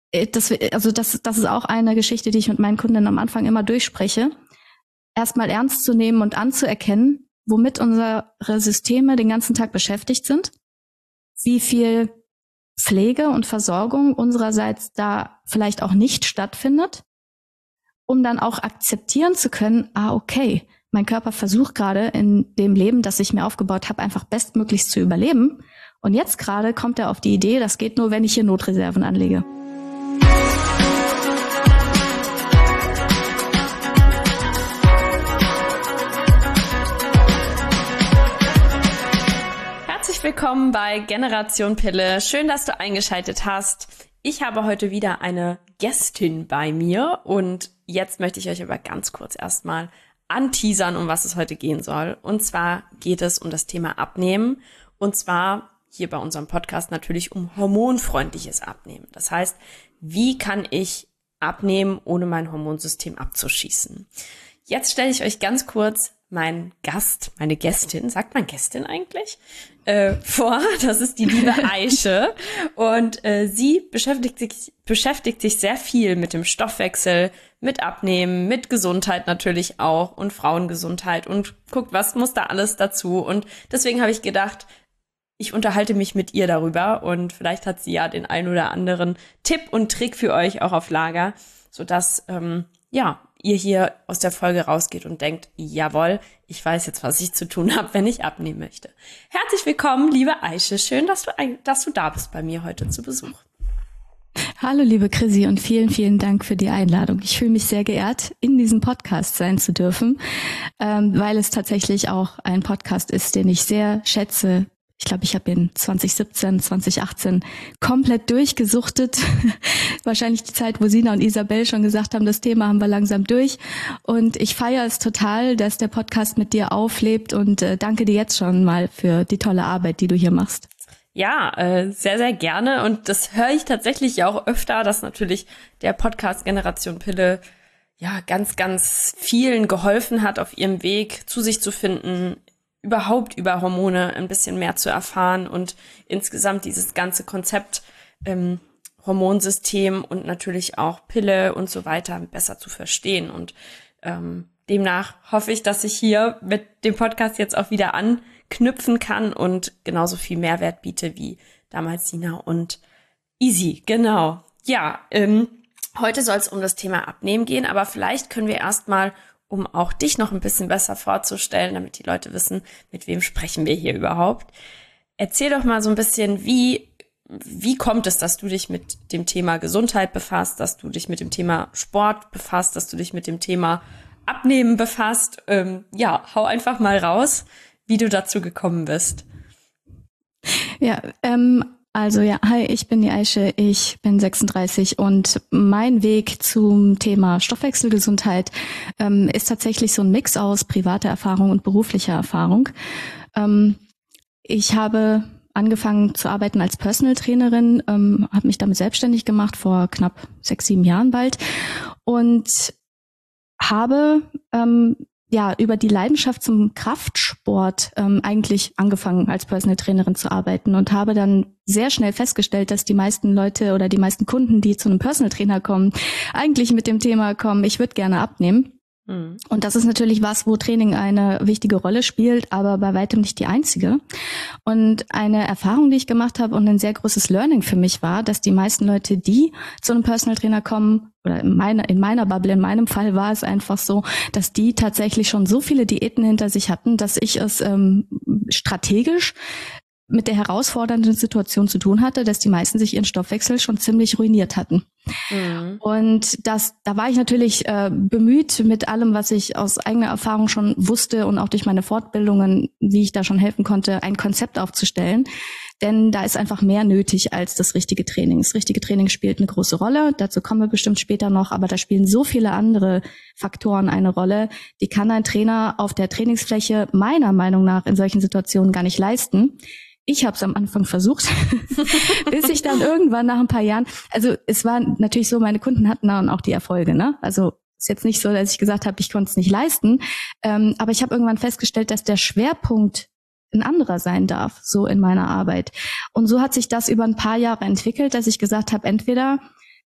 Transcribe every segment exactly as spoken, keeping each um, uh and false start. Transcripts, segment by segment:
das, also das, das ist auch eine Geschichte, die ich mit meinen Kunden am Anfang immer durchspreche. Erstmal ernst zu nehmen und anzuerkennen, womit unsere Systeme den ganzen Tag beschäftigt sind, wie viel Pflege und Versorgung unsererseits da vielleicht auch nicht stattfindet, um dann auch akzeptieren zu können, ah, okay, mein Körper versucht gerade in dem Leben, das ich mir aufgebaut habe, einfach bestmöglichst zu überleben. Und jetzt gerade kommt er auf die Idee, das geht nur, wenn ich hier Notreserven anlege. Herzlich willkommen bei Generation Pille. Schön, dass du eingeschaltet hast. Ich habe heute wieder eine Gästin bei mir und jetzt möchte ich euch aber ganz kurz erstmal anteasern, um was es heute gehen soll. Und zwar geht es um das Thema Abnehmen und zwar hier bei unserem Podcast natürlich um hormonfreundliches Abnehmen. Das heißt, wie kann ich abnehmen, ohne mein Hormonsystem abzuschießen? Jetzt stelle ich euch ganz kurz meinen Gast, meine Gästin, sagt man Gästin eigentlich, äh, vor. Das ist die liebe Aische und äh, sie beschäftigt sich, beschäftigt sich sehr viel mit dem Stoffwechsel, mit Abnehmen, mit Gesundheit natürlich auch und Frauengesundheit und guckt, was muss da alles dazu. Und deswegen habe ich gedacht, ich unterhalte mich mit ihr darüber und vielleicht hat sie ja den ein oder anderen Tipp und Trick für euch auch auf Lager, sodass, ähm, ja, ihr hier aus der Folge rausgeht und denkt, jawohl, ich weiß jetzt, was ich zu tun habe, wenn ich abnehmen möchte. Herzlich willkommen, liebe Aische. Schön, dass du, dass du da bist bei mir heute zu Besuch. Hallo, liebe Chrissy, und vielen, vielen Dank für die Einladung. Ich fühle mich sehr geehrt, in diesem Podcast sein zu dürfen, ähm, weil es tatsächlich auch ein Podcast ist, den ich sehr schätze. Ich glaube, ich habe ihn zwanzig siebzehn, zwanzig achtzehn komplett durchgesuchtet. Wahrscheinlich die Zeit, wo Sina und Isabel schon gesagt haben, das Thema haben wir langsam durch. Und ich feiere es total, dass der Podcast mit dir auflebt und äh, danke dir jetzt schon mal für die tolle Arbeit, die du hier machst. Ja, äh, sehr, sehr gerne. Und das höre ich tatsächlich auch öfter, dass natürlich der Podcast Generation Pille ja ganz, ganz vielen geholfen hat, auf ihrem Weg zu sich zu finden, überhaupt über Hormone ein bisschen mehr zu erfahren und insgesamt dieses ganze Konzept ähm, Hormonsystem und natürlich auch Pille und so weiter besser zu verstehen. Und ähm, demnach hoffe ich, dass ich hier mit dem Podcast jetzt auch wieder anknüpfen kann und genauso viel Mehrwert biete wie damals Sina und Isi. Genau. Ja, ähm, heute soll es um das Thema Abnehmen gehen, aber vielleicht können wir erstmal, um auch dich noch ein bisschen besser vorzustellen, damit die Leute wissen, mit wem sprechen wir hier überhaupt. Erzähl doch mal so ein bisschen, wie, wie kommt es, dass du dich mit dem Thema Gesundheit befasst, dass du dich mit dem Thema Sport befasst, dass du dich mit dem Thema Abnehmen befasst. Ähm, ja, hau einfach mal raus, wie du dazu gekommen bist. Ja, ähm, Also ja, hi, ich bin die Aische, ich bin sechsunddreißig und mein Weg zum Thema Stoffwechselgesundheit ähm, ist tatsächlich so ein Mix aus privater Erfahrung und beruflicher Erfahrung. Ähm, ich habe angefangen zu arbeiten als Personal Trainerin, ähm, habe mich damit selbstständig gemacht vor knapp sechs, sieben Jahren bald und habe ähm, ja, über die Leidenschaft zum Kraftsport ähm, eigentlich angefangen, als Personal Trainerin zu arbeiten und habe dann sehr schnell festgestellt, dass die meisten Leute oder die meisten Kunden, die zu einem Personal Trainer kommen, eigentlich mit dem Thema kommen, ich würde gerne abnehmen. Mhm. Und das ist natürlich was, wo Training eine wichtige Rolle spielt, aber bei weitem nicht die einzige. Und eine Erfahrung, die ich gemacht habe und ein sehr großes Learning für mich war, dass die meisten Leute, die zu einem Personal Trainer kommen, oder in meiner, in meiner Bubble, in meinem Fall war es einfach so, dass die tatsächlich schon so viele Diäten hinter sich hatten, dass ich es ähm, strategisch mit der herausfordernden Situation zu tun hatte, dass die meisten sich ihren Stoffwechsel schon ziemlich ruiniert hatten. Mhm. Und das, da war ich natürlich äh, bemüht, mit allem, was ich aus eigener Erfahrung schon wusste und auch durch meine Fortbildungen, wie ich da schon helfen konnte, ein Konzept aufzustellen. Denn da ist einfach mehr nötig als das richtige Training. Das richtige Training spielt eine große Rolle, dazu kommen wir bestimmt später noch, aber da spielen so viele andere Faktoren eine Rolle, die kann ein Trainer auf der Trainingsfläche meiner Meinung nach in solchen Situationen gar nicht leisten. Ich habe es am Anfang versucht, bis ich dann irgendwann nach ein paar Jahren, also es war natürlich so, meine Kunden hatten dann auch die Erfolge, ne? Also ist jetzt nicht so, dass ich gesagt habe, ich konnte es nicht leisten, ähm, aber ich habe irgendwann festgestellt, dass der Schwerpunkt ein anderer sein darf, so in meiner Arbeit. Und so hat sich das über ein paar Jahre entwickelt, dass ich gesagt habe, entweder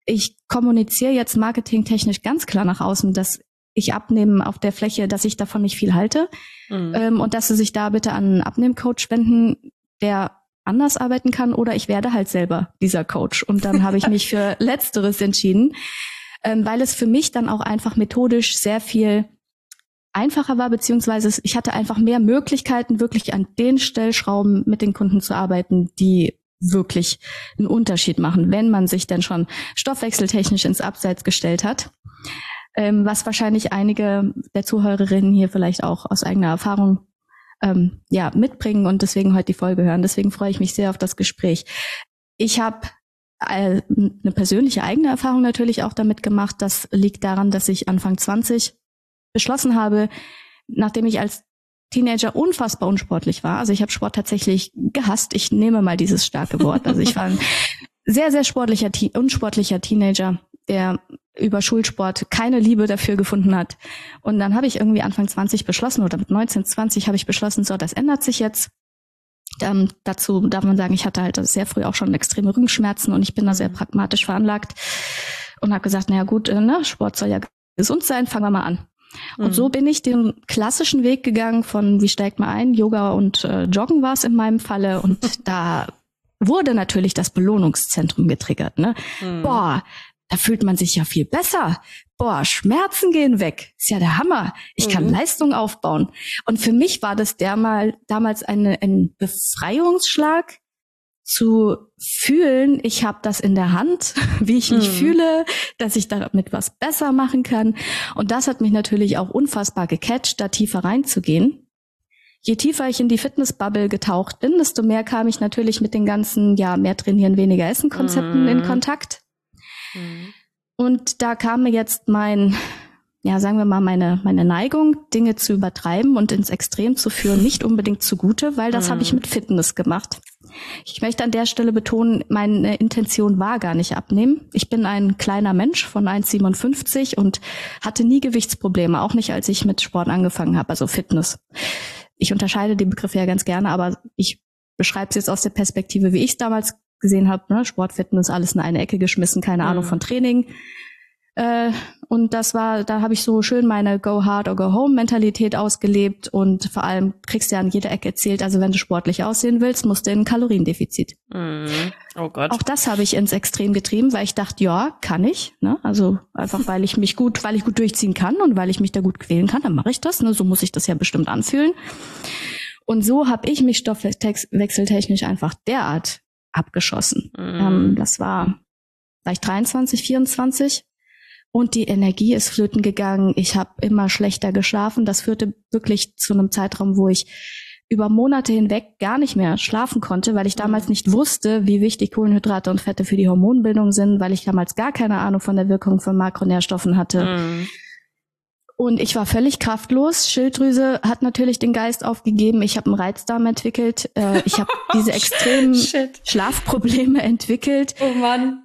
ich kommuniziere jetzt marketingtechnisch ganz klar nach außen, dass ich abnehme auf der Fläche, dass ich davon nicht viel halte mhm. ähm, und dass sie sich da bitte an einen Abnehmcoach wenden, der anders arbeiten kann, oder ich werde halt selber dieser Coach. Und dann habe ich mich für Letzteres entschieden, ähm, weil es für mich dann auch einfach methodisch sehr viel einfacher war, beziehungsweise ich hatte einfach mehr Möglichkeiten, wirklich an den Stellschrauben mit den Kunden zu arbeiten, die wirklich einen Unterschied machen, wenn man sich denn schon stoffwechseltechnisch ins Abseits gestellt hat. Ähm, was wahrscheinlich einige der Zuhörerinnen hier vielleicht auch aus eigener Erfahrung ähm, ja mitbringen und deswegen heute die Folge hören. Deswegen freue ich mich sehr auf das Gespräch. Ich habe äh, eine persönliche eigene Erfahrung natürlich auch damit gemacht. Das liegt daran, dass ich Anfang zwanzig beschlossen habe, nachdem ich als Teenager unfassbar unsportlich war. Also ich habe Sport tatsächlich gehasst. Ich nehme mal dieses starke Wort. Also ich war ein sehr, sehr sportlicher, unsportlicher Teenager, der über Schulsport keine Liebe dafür gefunden hat. Und dann habe ich irgendwie Anfang zwanzig beschlossen, oder mit neunzehn, zwanzig habe ich beschlossen, so, das ändert sich jetzt. Ähm, dazu darf man sagen, ich hatte halt sehr früh auch schon extreme Rückenschmerzen und ich bin da sehr pragmatisch veranlagt und habe gesagt, naja gut, äh, ne, Sport soll ja gesund sein, fangen wir mal an. Und mhm. so bin ich den klassischen Weg gegangen von, wie steigt man ein, Yoga und äh, Joggen war es in meinem Falle. Und da wurde natürlich das Belohnungszentrum getriggert. Ne? Mhm. Boah, da fühlt man sich ja viel besser. Boah, Schmerzen gehen weg. Ist ja der Hammer. Ich kann mhm. Leistung aufbauen. Und für mich war das dermal, damals eine, ein Befreiungsschlag, zu fühlen, ich habe das in der Hand, wie ich mich mhm. fühle, dass ich damit was besser machen kann. Und das hat mich natürlich auch unfassbar gecatcht, da tiefer reinzugehen. Je tiefer ich in die Fitnessbubble getaucht bin, desto mehr kam ich natürlich mit den ganzen, ja, mehr trainieren, weniger essen Konzepten mhm. in Kontakt. Mhm. Und da kam mir jetzt mein, ja, sagen wir mal, meine meine Neigung, Dinge zu übertreiben und ins Extrem zu führen, nicht unbedingt zugute, weil das mhm. habe ich mit Fitness gemacht. Ich möchte an der Stelle betonen, meine Intention war gar nicht abnehmen. Ich bin ein kleiner Mensch von eins Komma siebenundfünfzig und hatte nie Gewichtsprobleme, auch nicht, als ich mit Sport angefangen habe, also Fitness. Ich unterscheide die Begriffe ja ganz gerne, aber ich beschreibe es jetzt aus der Perspektive, wie ich es damals gesehen habe, ne? Sport, Fitness, alles in eine Ecke geschmissen, keine mhm. Ahnung von Training. Äh, und das war, da habe ich so schön meine Go Hard or Go Home Mentalität ausgelebt und vor allem kriegst du ja an jeder Ecke erzählt, also wenn du sportlich aussehen willst, musst du in ein Kaloriendefizit. Mm. Oh Gott. Auch das habe ich ins Extrem getrieben, weil ich dachte, ja, kann ich, ne? Also einfach, weil ich mich gut, weil ich gut durchziehen kann und weil ich mich da gut quälen kann, dann mache ich das, ne? So muss ich das ja bestimmt anfühlen. Und so habe ich mich stoffwechseltechnisch einfach derart abgeschossen. Mm. Ähm, das war, war ich dreiundzwanzig, vierundzwanzig. Und die Energie ist flöten gegangen. Ich habe immer schlechter geschlafen. Das führte wirklich zu einem Zeitraum, wo ich über Monate hinweg gar nicht mehr schlafen konnte, weil ich damals nicht wusste, wie wichtig Kohlenhydrate und Fette für die Hormonbildung sind, weil ich damals gar keine Ahnung von der Wirkung von Makronährstoffen hatte. Mhm. Und ich war völlig kraftlos. Schilddrüse hat natürlich den Geist aufgegeben. Ich habe einen Reizdarm entwickelt. Äh, ich habe diese extremen Schlafprobleme entwickelt. Oh Mann.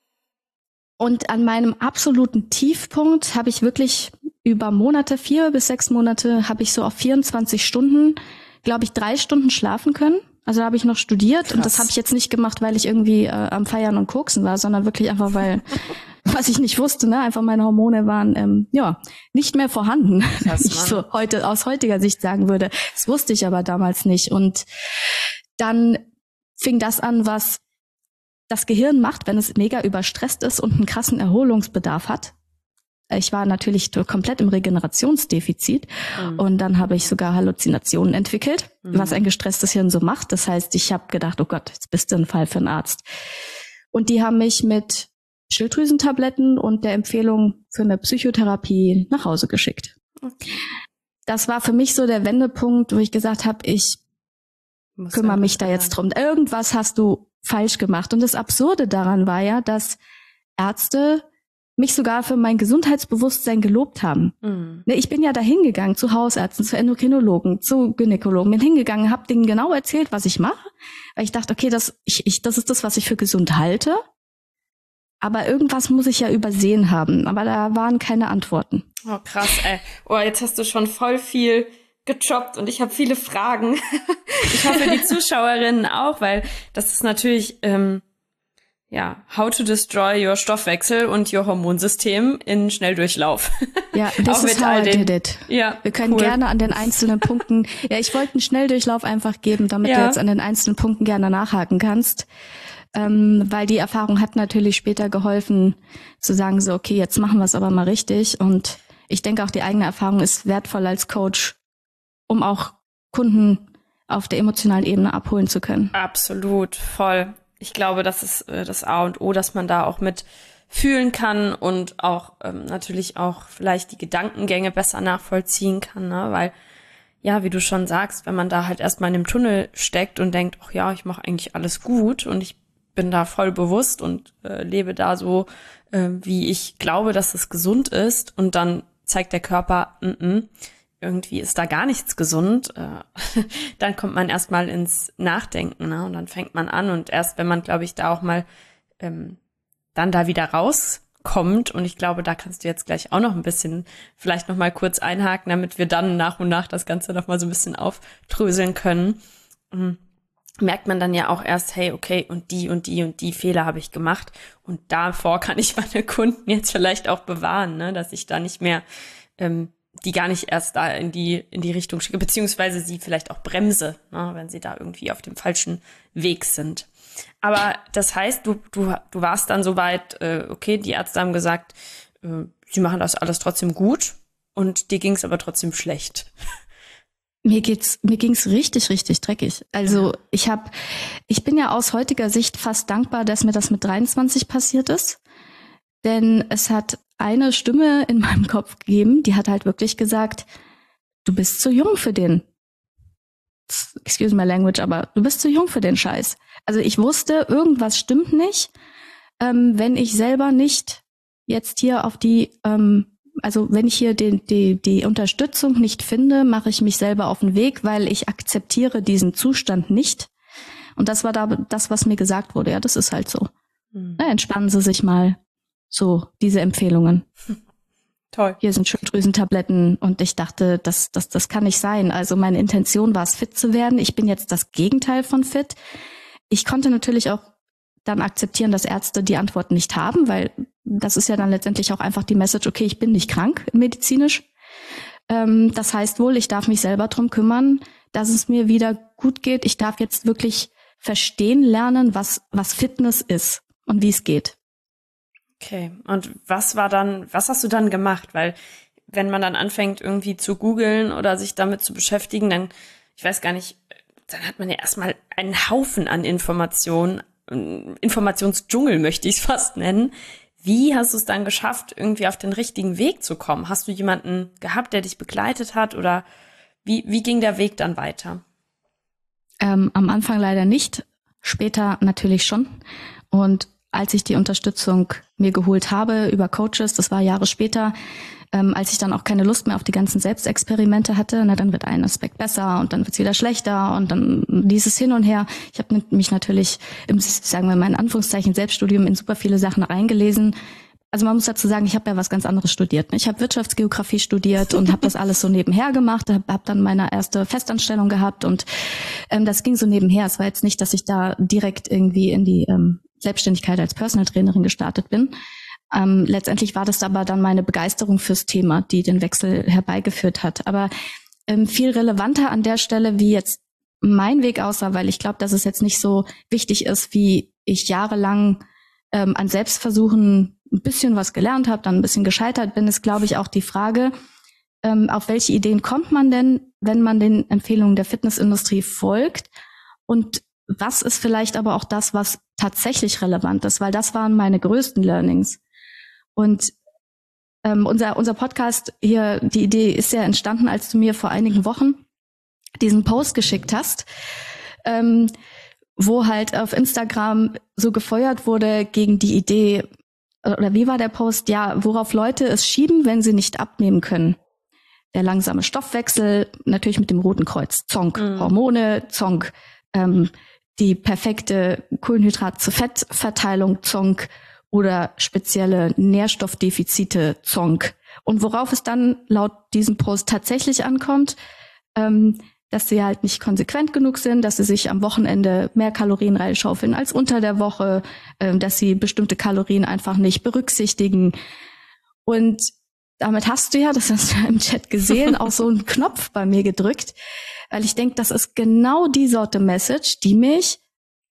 Und an meinem absoluten Tiefpunkt habe ich wirklich über Monate, vier bis sechs Monate, habe ich so auf vierundzwanzig Stunden, glaube ich, drei Stunden schlafen können. Also da habe ich noch studiert. Krass. Und das habe ich jetzt nicht gemacht, weil ich irgendwie äh, am Feiern und Koksen war, sondern wirklich einfach, weil, was ich nicht wusste, ne, einfach meine Hormone waren, ähm, ja, nicht mehr vorhanden. Krass, ich so heute aus heutiger Sicht sagen würde. Das wusste ich aber damals nicht. Und dann fing das an, was das Gehirn macht, wenn es mega überstresst ist und einen krassen Erholungsbedarf hat. Ich war natürlich komplett im Regenerationsdefizit mhm. und dann habe ich sogar Halluzinationen entwickelt, mhm. was ein gestresstes Hirn so macht. Das heißt, ich habe gedacht, oh Gott, jetzt bist du ein Fall für einen Arzt. Und die haben mich mit Schilddrüsentabletten und der Empfehlung für eine Psychotherapie nach Hause geschickt. Okay. Das war für mich so der Wendepunkt, wo ich gesagt habe, ich Muss kümmere mich da jetzt drum. Irgendwas hast du falsch gemacht. Und das Absurde daran war ja, dass Ärzte mich sogar für mein Gesundheitsbewusstsein gelobt haben. Mhm. Ich bin ja da hingegangen zu Hausärzten, zu Endokrinologen, zu Gynäkologen, bin hingegangen, habe denen genau erzählt, was ich mache, weil ich dachte, okay, das, ich, ich, das ist das, was ich für gesund halte. Aber irgendwas muss ich ja übersehen haben. Aber da waren keine Antworten. Oh, krass, ey. Oh, jetzt hast du schon voll viel gedroppt und ich habe viele Fragen. Ich hoffe, die Zuschauerinnen auch, weil das ist natürlich, ähm, ja, How to Destroy Your Stoffwechsel und Your Hormonsystem in Schnelldurchlauf. Ja, this is how I did it. Ja, wir können cool. gerne an den einzelnen Punkten, ja, ich wollte einen Schnelldurchlauf einfach geben, damit ja. du jetzt an den einzelnen Punkten gerne nachhaken kannst. Ähm, weil die Erfahrung hat natürlich später geholfen, zu sagen so, okay, jetzt machen wir es aber mal richtig. Und ich denke auch, die eigene Erfahrung ist wertvoll als Coach, um auch Kunden auf der emotionalen Ebene abholen zu können. Absolut, voll. Ich glaube, das ist äh, das A und O, dass man da auch mit fühlen kann und auch ähm, natürlich auch vielleicht die Gedankengänge besser nachvollziehen kann, ne? Weil, ja, wie du schon sagst, wenn man da halt erstmal in dem Tunnel steckt und denkt, ach ja, ich mache eigentlich alles gut und ich bin da voll bewusst und äh, lebe da so, äh, wie ich glaube, dass es gesund ist, und dann zeigt der Körper, n-n, irgendwie ist da gar nichts gesund, äh, dann kommt man erstmal ins Nachdenken, ne? Und dann fängt man an, und erst wenn man, glaube ich, da auch mal ähm, dann da wieder rauskommt, und ich glaube, da kannst du jetzt gleich auch noch ein bisschen vielleicht noch mal kurz einhaken, damit wir dann nach und nach das Ganze noch mal so ein bisschen aufdröseln können, mhm. merkt man dann ja auch erst, hey, okay, und die und die und die Fehler habe ich gemacht, und davor kann ich meine Kunden jetzt vielleicht auch bewahren, ne? Dass ich da nicht mehr ähm, die gar nicht erst da in die in die Richtung schicke, beziehungsweise sie vielleicht auch bremse, ne, wenn sie da irgendwie auf dem falschen Weg sind. Aber das heißt, du du du warst dann soweit, äh, okay, die Ärzte haben gesagt, äh, sie machen das alles trotzdem gut, und dir ging es aber trotzdem schlecht. Mir geht's mir ging's richtig richtig dreckig. Also ich habe ich bin ja aus heutiger Sicht fast dankbar, dass mir das mit dreiundzwanzig passiert ist, denn es hat eine Stimme in meinem Kopf gegeben, die hat halt wirklich gesagt, du bist zu jung für den, excuse my language, aber du bist zu jung für den Scheiß. Also ich wusste, irgendwas stimmt nicht, ähm, wenn ich selber nicht jetzt hier auf die, ähm, also wenn ich hier die, die, die Unterstützung nicht finde, mache ich mich selber auf den Weg, weil ich akzeptiere diesen Zustand nicht. Und das war da das, was mir gesagt wurde. Ja, das ist halt so. Hm. Na, entspannen Sie sich mal. So, diese Empfehlungen. Toll. Hier sind Schilddrüsentabletten, und ich dachte, das, das, das kann nicht sein. Also meine Intention war es, fit zu werden. Ich bin jetzt das Gegenteil von fit. Ich konnte natürlich auch dann akzeptieren, dass Ärzte die Antwort nicht haben, weil das ist ja dann letztendlich auch einfach die Message, okay, ich bin nicht krank medizinisch. Ähm, das heißt wohl, ich darf mich selber drum kümmern, dass es mir wieder gut geht. Ich darf jetzt wirklich verstehen lernen, was, was Fitness ist und wie es geht. Okay, und was war dann, was hast du dann gemacht? Weil wenn man dann anfängt irgendwie zu googeln oder sich damit zu beschäftigen, dann, ich weiß gar nicht, dann hat man ja erstmal einen Haufen an Informationen, Informationsdschungel möchte ich es fast nennen. Wie hast du es dann geschafft, irgendwie auf den richtigen Weg zu kommen? Hast du jemanden gehabt, der dich begleitet hat, oder wie, wie ging der Weg dann weiter? Ähm, am Anfang leider nicht, später natürlich schon. Und als ich die Unterstützung mir geholt habe über Coaches, das war Jahre später, ähm, als ich dann auch keine Lust mehr auf die ganzen Selbstexperimente hatte, na, dann wird ein Aspekt besser und dann wird's wieder schlechter und dann dieses Hin und Her. Ich habe mich natürlich im, sagen wir mal in Anführungszeichen, Selbststudium in super viele Sachen reingelesen. Also man muss dazu sagen, ich habe ja was ganz anderes studiert. Ich habe Wirtschaftsgeografie studiert und habe das alles so nebenher gemacht, habe hab dann meine erste Festanstellung gehabt, und ähm, das ging so nebenher. Es war jetzt nicht, dass ich da direkt irgendwie in die ähm, Selbstständigkeit als Personal Trainerin gestartet bin. Ähm, letztendlich war das aber dann meine Begeisterung fürs Thema, die den Wechsel herbeigeführt hat. Aber ähm, viel relevanter an der Stelle, wie jetzt mein Weg aussah, weil ich glaube, dass es jetzt nicht so wichtig ist, wie ich jahrelang ähm, an Selbstversuchen ein bisschen was gelernt habe, dann ein bisschen gescheitert bin, ist, glaube ich, auch die Frage, ähm, auf welche Ideen kommt man denn, wenn man den Empfehlungen der Fitnessindustrie folgt, und was ist vielleicht aber auch das, was tatsächlich relevant ist, weil das waren meine größten Learnings. Und ähm, unser unser Podcast hier, die Idee ist ja entstanden, als du mir vor einigen Wochen diesen Post geschickt hast, ähm, wo halt auf Instagram so gefeuert wurde gegen die Idee, oder wie war der Post? Ja, worauf Leute es schieben, wenn sie nicht abnehmen können. Der langsame Stoffwechsel, natürlich mit dem Roten Kreuz, Zonk, mhm. Hormone, Zonk, ähm, die perfekte Kohlenhydrat-zu-Fett-Verteilung, Zonk, oder spezielle Nährstoffdefizite, Zonk. Und worauf es dann laut diesem Post tatsächlich ankommt, ähm, dass sie halt nicht konsequent genug sind, dass sie sich am Wochenende mehr Kalorien reinschaufeln als unter der Woche, ähm, dass sie bestimmte Kalorien einfach nicht berücksichtigen. Und damit hast du ja, das hast du ja im Chat gesehen, auch so einen Knopf bei mir gedrückt, weil ich denke, das ist genau die Sorte Message, die mich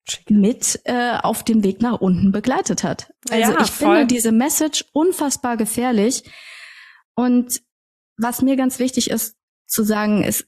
mit äh, auf dem Weg nach unten begleitet hat. Also ja, ich voll. finde diese Message unfassbar gefährlich. Und was mir ganz wichtig ist zu sagen, ist,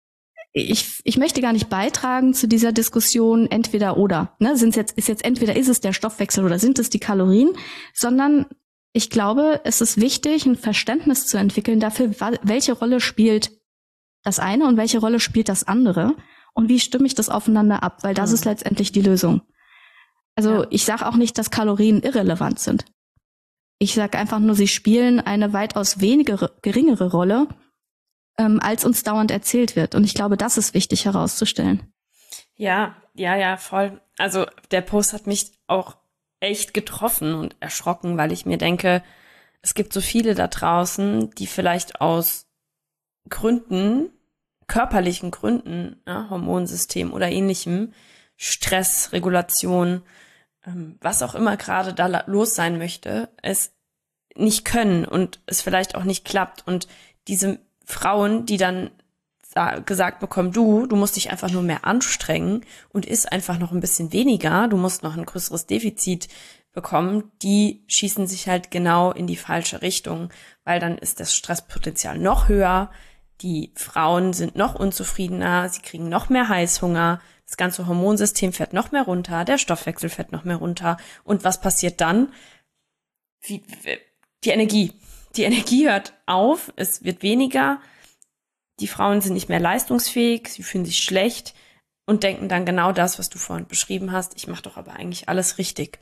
ich, ich möchte gar nicht beitragen zu dieser Diskussion entweder oder. Ne? Sind's jetzt, ist jetzt entweder ist es der Stoffwechsel oder sind es die Kalorien, sondern ich glaube, es ist wichtig, ein Verständnis zu entwickeln dafür, welche Rolle spielt das eine und welche Rolle spielt das andere und wie stimme ich das aufeinander ab, weil das mhm. ist letztendlich die Lösung. Also ja. ich sage auch nicht, dass Kalorien irrelevant sind. Ich sage einfach nur, sie spielen eine weitaus weniger geringere Rolle, ähm, als uns dauernd erzählt wird. Und ich glaube, das ist wichtig herauszustellen. Ja, ja, ja, voll. Also der Post hat mich auch echt getroffen und erschrocken, weil ich mir denke, es gibt so viele da draußen, die vielleicht aus Gründen, körperlichen Gründen, ja, Hormonsystem oder ähnlichem, Stress, Regulation, ähm, was auch immer gerade da los sein möchte, es nicht können und es vielleicht auch nicht klappt. Und diese Frauen, die dann gesagt bekommen, du, du musst dich einfach nur mehr anstrengen und isst einfach noch ein bisschen weniger, du musst noch ein größeres Defizit bekommen, die schießen sich halt genau in die falsche Richtung, weil dann ist das Stresspotenzial noch höher, die Frauen sind noch unzufriedener, sie kriegen noch mehr Heißhunger, das ganze Hormonsystem fährt noch mehr runter, der Stoffwechsel fährt noch mehr runter. Und was passiert dann? Wie, die Energie. Die Energie hört auf, es wird weniger, die Frauen sind nicht mehr leistungsfähig, sie fühlen sich schlecht und denken dann genau das, was du vorhin beschrieben hast. Ich mache doch aber eigentlich alles richtig.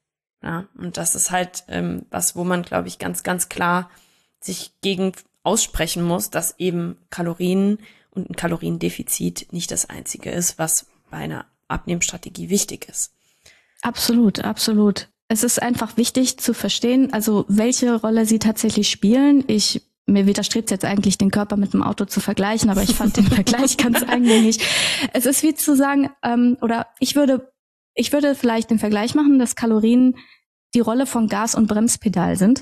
Ja, und das ist halt ähm, was, wo man, glaube ich, ganz, ganz klar sich gegen aussprechen muss, dass eben Kalorien und ein Kaloriendefizit nicht das Einzige ist, was bei einer Abnehmstrategie wichtig ist. Absolut, absolut. Es ist einfach wichtig zu verstehen, also welche Rolle sie tatsächlich spielen. Ich Mir widerstrebt jetzt eigentlich, den Körper mit dem Auto zu vergleichen, aber ich fand den Vergleich ganz eingängig. Es ist wie zu sagen, ähm, oder ich würde, ich würde vielleicht den Vergleich machen, dass Kalorien die Rolle von Gas- und Bremspedal sind.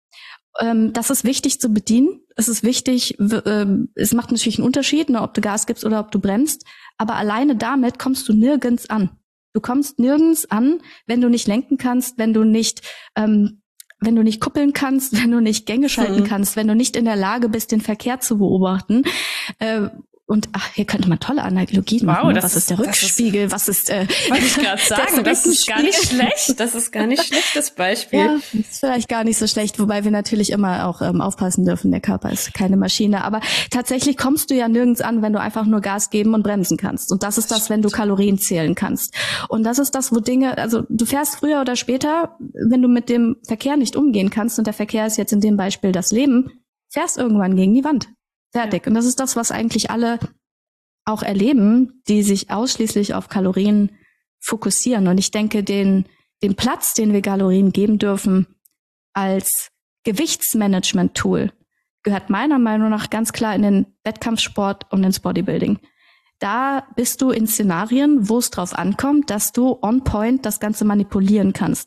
Ähm, das ist wichtig zu bedienen. Es ist wichtig, w- ähm, es macht natürlich einen Unterschied, ne, ob du Gas gibst oder ob du bremst. Aber alleine damit kommst du nirgends an. Du kommst nirgends an, wenn du nicht lenken kannst, wenn du nicht ähm, wenn du nicht kuppeln kannst, wenn du nicht Gänge schalten mhm. kannst, wenn du nicht in der Lage bist, den Verkehr zu beobachten. Äh, und ach, hier könnte man tolle Analogien wow, machen. Das was ist, ist der Rückspiegel? Ist, was ist äh, wollte ich gerade sagen, das ist gar nicht schlecht. Das ist gar nicht schlecht, das Beispiel. Ja, ist vielleicht gar nicht so schlecht, wobei wir natürlich immer auch ähm, aufpassen dürfen. Der Körper ist keine Maschine. Aber tatsächlich kommst du ja nirgends an, wenn du einfach nur Gas geben und bremsen kannst. Und das ist das, wenn du Kalorien zählen kannst. Und das ist das, wo Dinge, also du fährst früher oder später, wenn du mit dem Verkehr nicht umgehen kannst, und der Verkehr ist jetzt in dem Beispiel das Leben, fährst irgendwann gegen die Wand. Fertig. Ja. Und das ist das, was eigentlich alle auch erleben, die sich ausschließlich auf Kalorien fokussieren. Und ich denke, den, den Platz, den wir Kalorien geben dürfen als Gewichtsmanagement-Tool, gehört meiner Meinung nach ganz klar in den Wettkampfsport und ins Bodybuilding. Da bist du in Szenarien, wo es drauf ankommt, dass du on point das Ganze manipulieren kannst.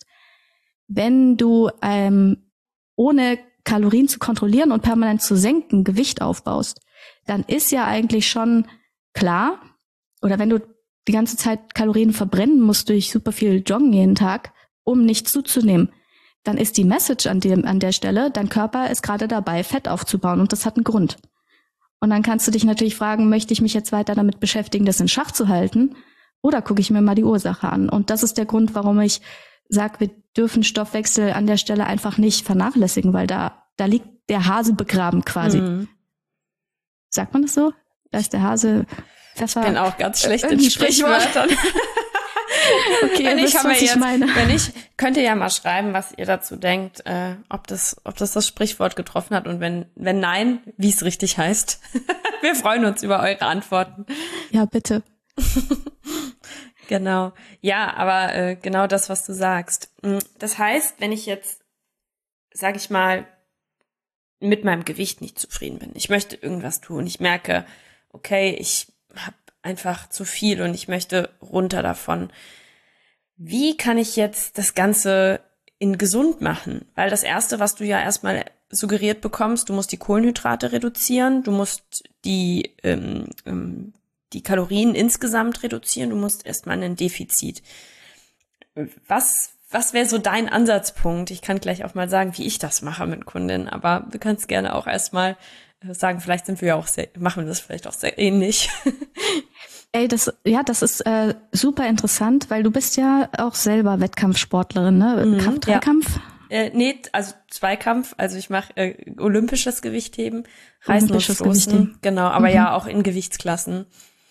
Wenn du ähm, ohne Kalorien zu kontrollieren und permanent zu senken, Gewicht aufbaust, dann ist ja eigentlich schon klar, oder wenn du die ganze Zeit Kalorien verbrennen musst durch super viel Joggen jeden Tag, um nicht zuzunehmen, dann ist die Message an dem, an der Stelle, dein Körper ist gerade dabei, Fett aufzubauen und das hat einen Grund. Und dann kannst du dich natürlich fragen, möchte ich mich jetzt weiter damit beschäftigen, das in Schach zu halten, oder gucke ich mir mal die Ursache an? Und das ist der Grund, warum ich sage, wir dürfen Stoffwechsel an der Stelle einfach nicht vernachlässigen, weil da, da liegt der Hase begraben quasi. Mhm. Sagt man das so? Da ist der Hase Pfeffer. Ich bin auch ganz schlecht in Sprichwörtern. Okay, wenn ich, wisst, was ich jetzt, meine. Wenn ich, könnt ihr ja mal schreiben, was ihr dazu denkt, äh, ob das, ob das das Sprichwort getroffen hat und wenn, wenn nein, wie es richtig heißt. Wir freuen uns über eure Antworten. Ja, bitte. Genau. Ja, aber äh, genau das, was du sagst. Das heißt, wenn ich jetzt, sag ich mal, mit meinem Gewicht nicht zufrieden bin, ich möchte irgendwas tun, ich merke, okay, ich habe einfach zu viel und ich möchte runter davon. Wie kann ich jetzt das Ganze in gesund machen? Weil das Erste, was du ja erstmal suggeriert bekommst, du musst die Kohlenhydrate reduzieren, du musst die, ähm, ähm, die Kalorien insgesamt reduzieren, du musst erstmal ein Defizit. Was, was wäre so dein Ansatzpunkt? Ich kann gleich auch mal sagen, wie ich das mache mit Kundinnen, aber du kannst gerne auch erstmal sagen, vielleicht sind wir ja auch sehr, machen wir das vielleicht auch sehr ähnlich. Ey, das, ja, das ist äh, super interessant, weil du bist ja auch selber Wettkampfsportlerin, ne? Mhm, Kampf, Dreikampf? Ja. Äh, nee, also Zweikampf, also ich mache äh, olympisches Gewichtheben, Reißen und Stoßen, Gewichtheben. Genau, aber mhm. ja auch in Gewichtsklassen.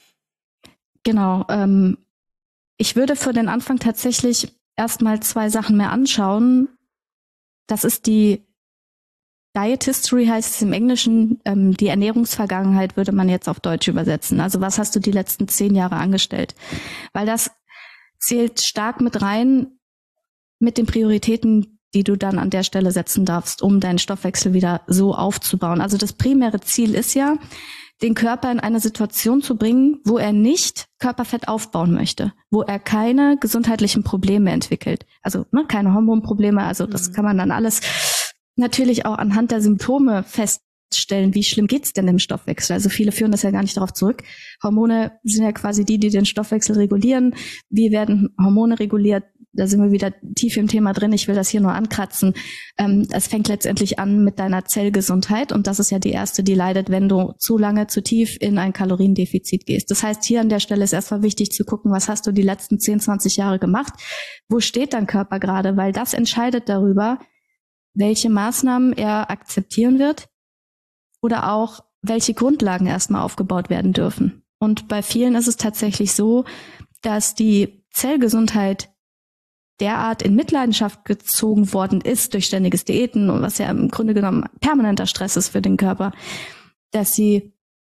Genau, ähm, ich würde für den Anfang tatsächlich erstmal zwei Sachen mehr anschauen. Das ist die Diet History, heißt es im Englischen, ähm, die Ernährungsvergangenheit würde man jetzt auf Deutsch übersetzen. Also was hast du die letzten zehn Jahre angestellt? Weil das zählt stark mit rein mit den Prioritäten, die du dann an der Stelle setzen darfst, um deinen Stoffwechsel wieder so aufzubauen. Also das primäre Ziel ist ja, den Körper in eine Situation zu bringen, wo er nicht Körperfett aufbauen möchte, wo er keine gesundheitlichen Probleme entwickelt. Also ne, keine Hormonprobleme, also das kann man dann alles natürlich auch anhand der Symptome feststellen, wie schlimm geht's denn im Stoffwechsel. Also viele führen das ja gar nicht darauf zurück. Hormone sind ja quasi die, die den Stoffwechsel regulieren. Wie werden Hormone reguliert? Da sind wir wieder tief im Thema drin. Ich will das hier nur ankratzen. Ähm, es fängt letztendlich an mit deiner Zellgesundheit. Und das ist ja die erste, die leidet, wenn du zu lange, zu tief in ein Kaloriendefizit gehst. Das heißt, hier an der Stelle ist erstmal wichtig zu gucken, was hast du die letzten zehn, zwanzig Jahre gemacht? Wo steht dein Körper gerade? Weil das entscheidet darüber, welche Maßnahmen er akzeptieren wird oder auch welche Grundlagen erstmal aufgebaut werden dürfen. Und bei vielen ist es tatsächlich so, dass die Zellgesundheit derart in Mitleidenschaft gezogen worden ist durch ständiges Diäten und was ja im Grunde genommen permanenter Stress ist für den Körper, dass sie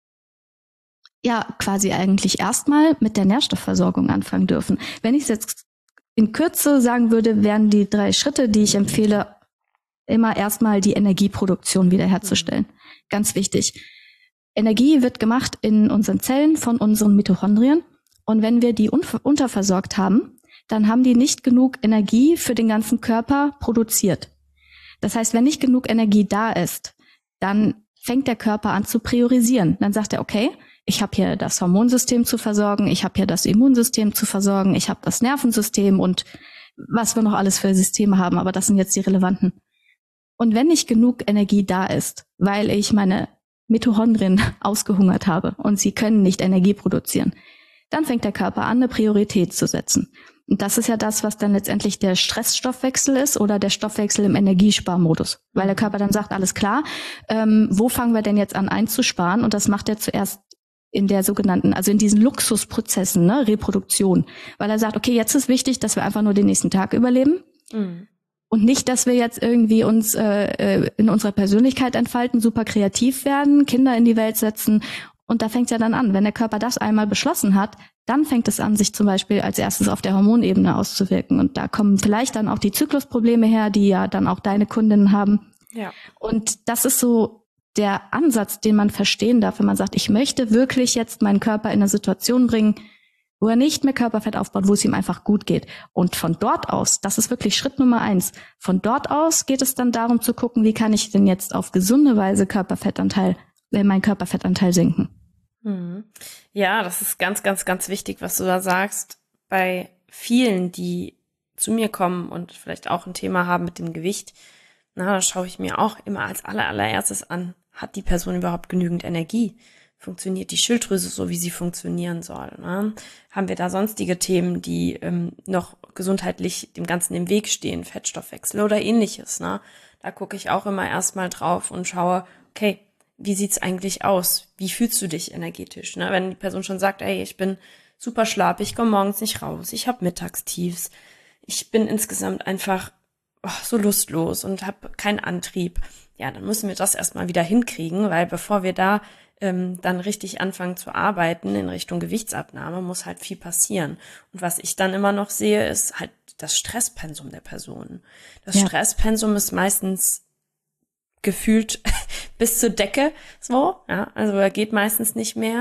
ja quasi eigentlich erstmal mit der Nährstoffversorgung anfangen dürfen. Wenn ich es jetzt in Kürze sagen würde, wären die drei Schritte, die ich empfehle, immer erstmal die Energieproduktion wiederherzustellen. Mhm. Ganz wichtig. Energie wird gemacht in unseren Zellen von unseren Mitochondrien. Und wenn wir die un- unterversorgt haben, dann haben die nicht genug Energie für den ganzen Körper produziert. Das heißt, wenn nicht genug Energie da ist, dann fängt der Körper an zu priorisieren. Dann sagt er, okay, ich habe hier das Hormonsystem zu versorgen, ich habe hier das Immunsystem zu versorgen, ich habe das Nervensystem und was wir noch alles für Systeme haben, aber das sind jetzt die relevanten. Und wenn nicht genug Energie da ist, weil ich meine Mitochondrien ausgehungert habe und sie können nicht Energie produzieren, dann fängt der Körper an, eine Priorität zu setzen. Und das ist ja das, was dann letztendlich der Stressstoffwechsel ist oder der Stoffwechsel im Energiesparmodus. Weil der Körper dann sagt, alles klar, ähm, wo fangen wir denn jetzt an einzusparen? Und das macht er zuerst in der sogenannten, also in diesen Luxusprozessen, ne, Reproduktion. Weil er sagt, okay, jetzt ist wichtig, dass wir einfach nur den nächsten Tag überleben. Mhm. Und nicht, dass wir jetzt irgendwie uns äh, in unserer Persönlichkeit entfalten, super kreativ werden, Kinder in die Welt setzen. Und da fängt es ja dann an. Wenn der Körper das einmal beschlossen hat, dann fängt es an, sich zum Beispiel als erstes auf der Hormonebene auszuwirken. Und da kommen vielleicht dann auch die Zyklusprobleme her, die ja dann auch deine Kundinnen haben. Ja. Und das ist so der Ansatz, den man verstehen darf, wenn man sagt, ich möchte wirklich jetzt meinen Körper in eine Situation bringen, wo er nicht mehr Körperfett aufbaut, wo es ihm einfach gut geht. Und von dort aus, das ist wirklich Schritt Nummer eins, von dort aus geht es dann darum zu gucken, wie kann ich denn jetzt auf gesunde Weise Körperfettanteil, äh, meinen Körperfettanteil senken. Hm. Ja, das ist ganz, ganz, ganz wichtig, was du da sagst. Bei vielen, die zu mir kommen und vielleicht auch ein Thema haben mit dem Gewicht, na, da schaue ich mir auch immer als aller, allererstes an, hat die Person überhaupt genügend Energie? Funktioniert die Schilddrüse so, wie sie funktionieren soll? Ne? Haben wir da sonstige Themen, die ähm, noch gesundheitlich dem Ganzen im Weg stehen, Fettstoffwechsel oder ähnliches? Ne? Da gucke ich auch immer erstmal drauf und schaue, okay, wie sieht's eigentlich aus? Wie fühlst du dich energetisch? Ne? Wenn die Person schon sagt, ey, ich bin super schlapp, ich komme morgens nicht raus, ich habe Mittagstiefs, ich bin insgesamt einfach oh, so lustlos und habe keinen Antrieb, ja, dann müssen wir das erstmal wieder hinkriegen, weil bevor wir da ähm, dann richtig anfangen zu arbeiten in Richtung Gewichtsabnahme, muss halt viel passieren. Und was ich dann immer noch sehe, ist halt das Stresspensum der Person. Das ja. Stresspensum ist meistens gefühlt bis zur Decke, so, ja, also er geht meistens nicht mehr.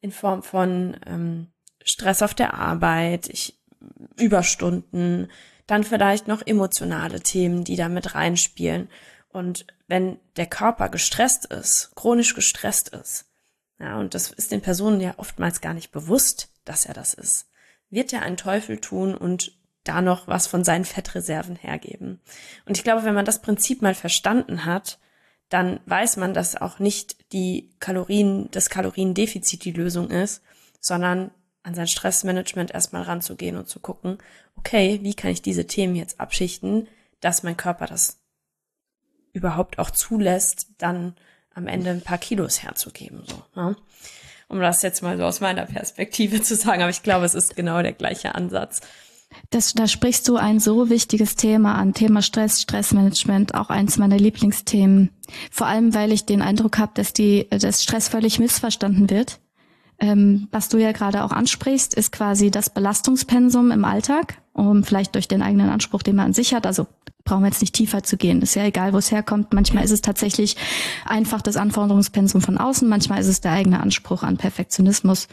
in Form von ähm, Stress auf der Arbeit, ich, Überstunden, dann vielleicht noch emotionale Themen, die da mit reinspielen. Und wenn der Körper gestresst ist, chronisch gestresst ist, ja, und das ist den Personen ja oftmals gar nicht bewusst, dass er das ist, wird er einen Teufel tun und da noch was von seinen Fettreserven hergeben. Und ich glaube, wenn man das Prinzip mal verstanden hat, dann weiß man, dass auch nicht die Kalorien, das Kaloriendefizit die Lösung ist, sondern an sein Stressmanagement erstmal ranzugehen und zu gucken, okay, wie kann ich diese Themen jetzt abschichten, dass mein Körper das überhaupt auch zulässt, dann am Ende ein paar Kilos herzugeben, so, ne? Um das jetzt mal so aus meiner Perspektive zu sagen, aber ich glaube, es ist genau der gleiche Ansatz. Das, da sprichst du ein so wichtiges Thema an, Thema Stress, Stressmanagement, auch eins meiner Lieblingsthemen. Vor allem, weil ich den Eindruck habe, dass die, dass Stress völlig missverstanden wird. Ähm, was du ja gerade auch ansprichst, ist quasi das Belastungspensum im Alltag, um vielleicht durch den eigenen Anspruch, den man an sich hat, also brauchen wir jetzt nicht tiefer zu gehen, ist ja egal, wo es herkommt. Manchmal ist es tatsächlich einfach das Anforderungspensum von außen, manchmal ist es der eigene Anspruch an Perfektionismus.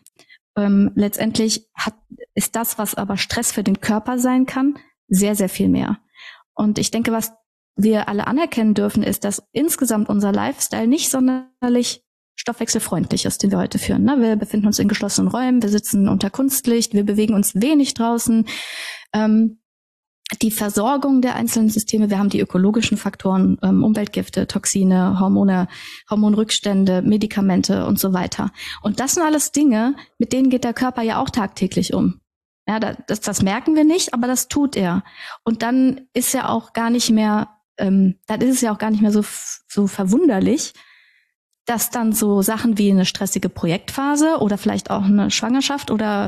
Ähm, letztendlich hat, ist das, was aber Stress für den Körper sein kann, sehr, sehr viel mehr. Und ich denke, was wir alle anerkennen dürfen, ist, dass insgesamt unser Lifestyle nicht sonderlich stoffwechselfreundlich ist, den wir heute führen. Wir befinden uns in geschlossenen Räumen, wir sitzen unter Kunstlicht, wir bewegen uns wenig draußen. Ähm, die Versorgung der einzelnen Systeme, wir haben die ökologischen Faktoren, ähm, Umweltgifte, Toxine, Hormone, Hormonrückstände, Medikamente und so weiter. Und das sind alles Dinge, mit denen geht der Körper ja auch tagtäglich um. Ja, das, das merken wir nicht, aber das tut er. Und dann ist ja auch gar nicht mehr, ähm, dann ist es ja auch gar nicht mehr so so verwunderlich, dass dann so Sachen wie eine stressige Projektphase oder vielleicht auch eine Schwangerschaft oder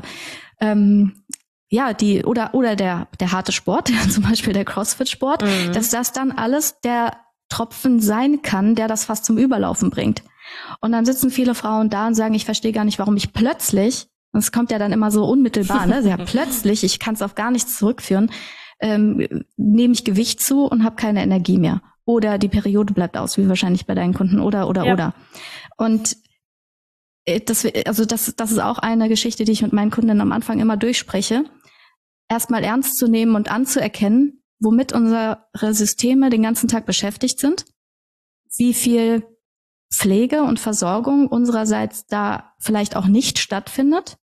ähm, ja, die oder oder der der harte Sport, zum Beispiel der CrossFit-Sport, mhm. dass das dann alles der Tropfen sein kann, der das fast zum Überlaufen bringt. Und dann sitzen viele Frauen da und sagen, ich verstehe gar nicht, warum ich plötzlich, und es kommt ja dann immer so unmittelbar, ne, ja plötzlich, ich kann es auf gar nichts zurückführen, ähm, nehme ich Gewicht zu und habe keine Energie mehr. Oder die Periode bleibt aus, wie wahrscheinlich bei deinen Kunden, oder, oder, ja. oder. Und das, also das, das ist auch eine Geschichte, die ich mit meinen Kunden am Anfang immer durchspreche. Erstmal ernst zu nehmen und anzuerkennen, womit unsere Systeme den ganzen Tag beschäftigt sind, wie viel Pflege und Versorgung unsererseits da vielleicht auch nicht stattfindet,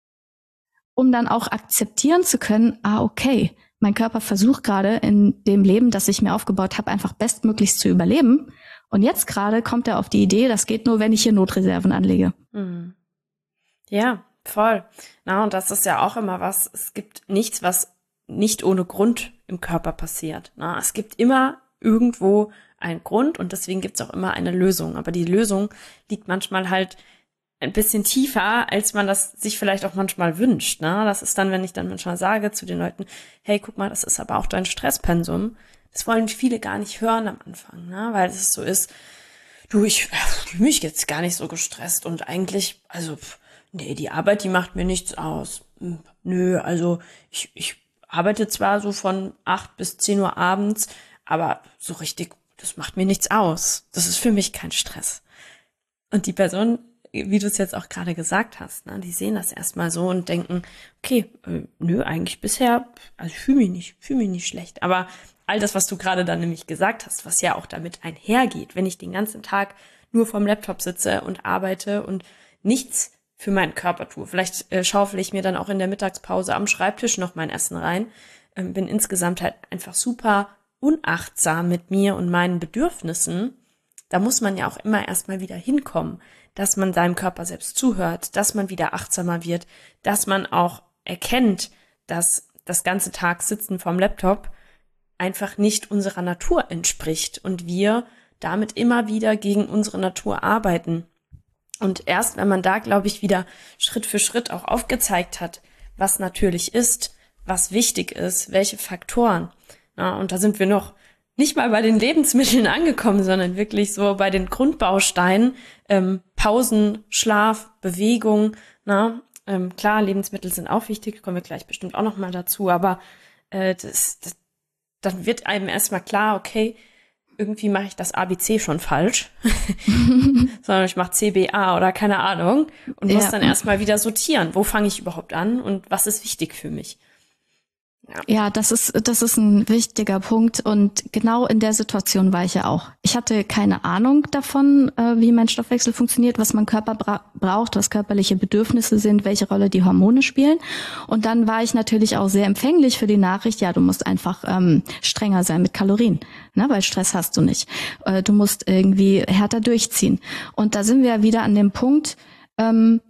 um dann auch akzeptieren zu können, ah, okay, mein Körper versucht gerade in dem Leben, das ich mir aufgebaut habe, einfach bestmöglichst zu überleben. Und jetzt gerade kommt er auf die Idee, das geht nur, wenn ich hier Notreserven anlege. Mhm. Ja, voll. Na, und das ist ja auch immer was, es gibt nichts, was nicht ohne Grund im Körper passiert. Na, es gibt immer irgendwo einen Grund und deswegen gibt es auch immer eine Lösung. Aber die Lösung liegt manchmal halt ein bisschen tiefer, als man das sich vielleicht auch manchmal wünscht. Ne? Das ist dann, wenn ich dann manchmal sage zu den Leuten, hey, guck mal, das ist aber auch dein Stresspensum. Das wollen viele gar nicht hören am Anfang, ne? Weil es so ist, du, ich fühle mich jetzt gar nicht so gestresst und eigentlich, also, nee, die Arbeit, die macht mir nichts aus. Nö, also ich, ich arbeite zwar so von acht bis zehn Uhr abends, aber so richtig, das macht mir nichts aus. Das ist für mich kein Stress. Und die Person, wie du es jetzt auch gerade gesagt hast, ne, die sehen das erstmal so und denken, okay, äh, nö, eigentlich bisher, also ich fühle mich nicht, fühle mich nicht schlecht. Aber all das, was du gerade dann nämlich gesagt hast, was ja auch damit einhergeht, wenn ich den ganzen Tag nur vorm Laptop sitze und arbeite und nichts für meinen Körper tue. Vielleicht äh, schaufel ich mir dann auch in der Mittagspause am Schreibtisch noch mein Essen rein, ähm, bin insgesamt halt einfach super unachtsam mit mir und meinen Bedürfnissen. Da muss man ja auch immer erstmal wieder hinkommen, dass man seinem Körper selbst zuhört, dass man wieder achtsamer wird, dass man auch erkennt, dass das ganze Tag Sitzen vorm Laptop einfach nicht unserer Natur entspricht und wir damit immer wieder gegen unsere Natur arbeiten. Und erst wenn man da, glaube ich, wieder Schritt für Schritt auch aufgezeigt hat, was natürlich ist, was wichtig ist, welche Faktoren. Ja, und da sind wir noch nicht mal bei den Lebensmitteln angekommen, sondern wirklich so bei den Grundbausteinen, ähm, Pausen, Schlaf, Bewegung. Na, ähm, klar, Lebensmittel sind auch wichtig, kommen wir gleich bestimmt auch noch mal dazu, aber äh, das, das, dann wird einem erstmal klar, okay, irgendwie mache ich das A B C schon falsch, sondern ich mache C B A oder keine Ahnung und muss ja. dann erstmal wieder sortieren, wo fange ich überhaupt an und was ist wichtig für mich. Ja. ja, das ist das ist ein wichtiger Punkt und genau in der Situation war ich ja auch. Ich hatte keine Ahnung davon, äh, wie mein Stoffwechsel funktioniert, was mein Körper bra- braucht, was körperliche Bedürfnisse sind, welche Rolle die Hormone spielen. Und dann war ich natürlich auch sehr empfänglich für die Nachricht, ja, du musst einfach ähm, strenger sein mit Kalorien, ne, weil Stress hast du nicht. Äh, du musst irgendwie härter durchziehen. Und da sind wir ja wieder an dem Punkt, ähm,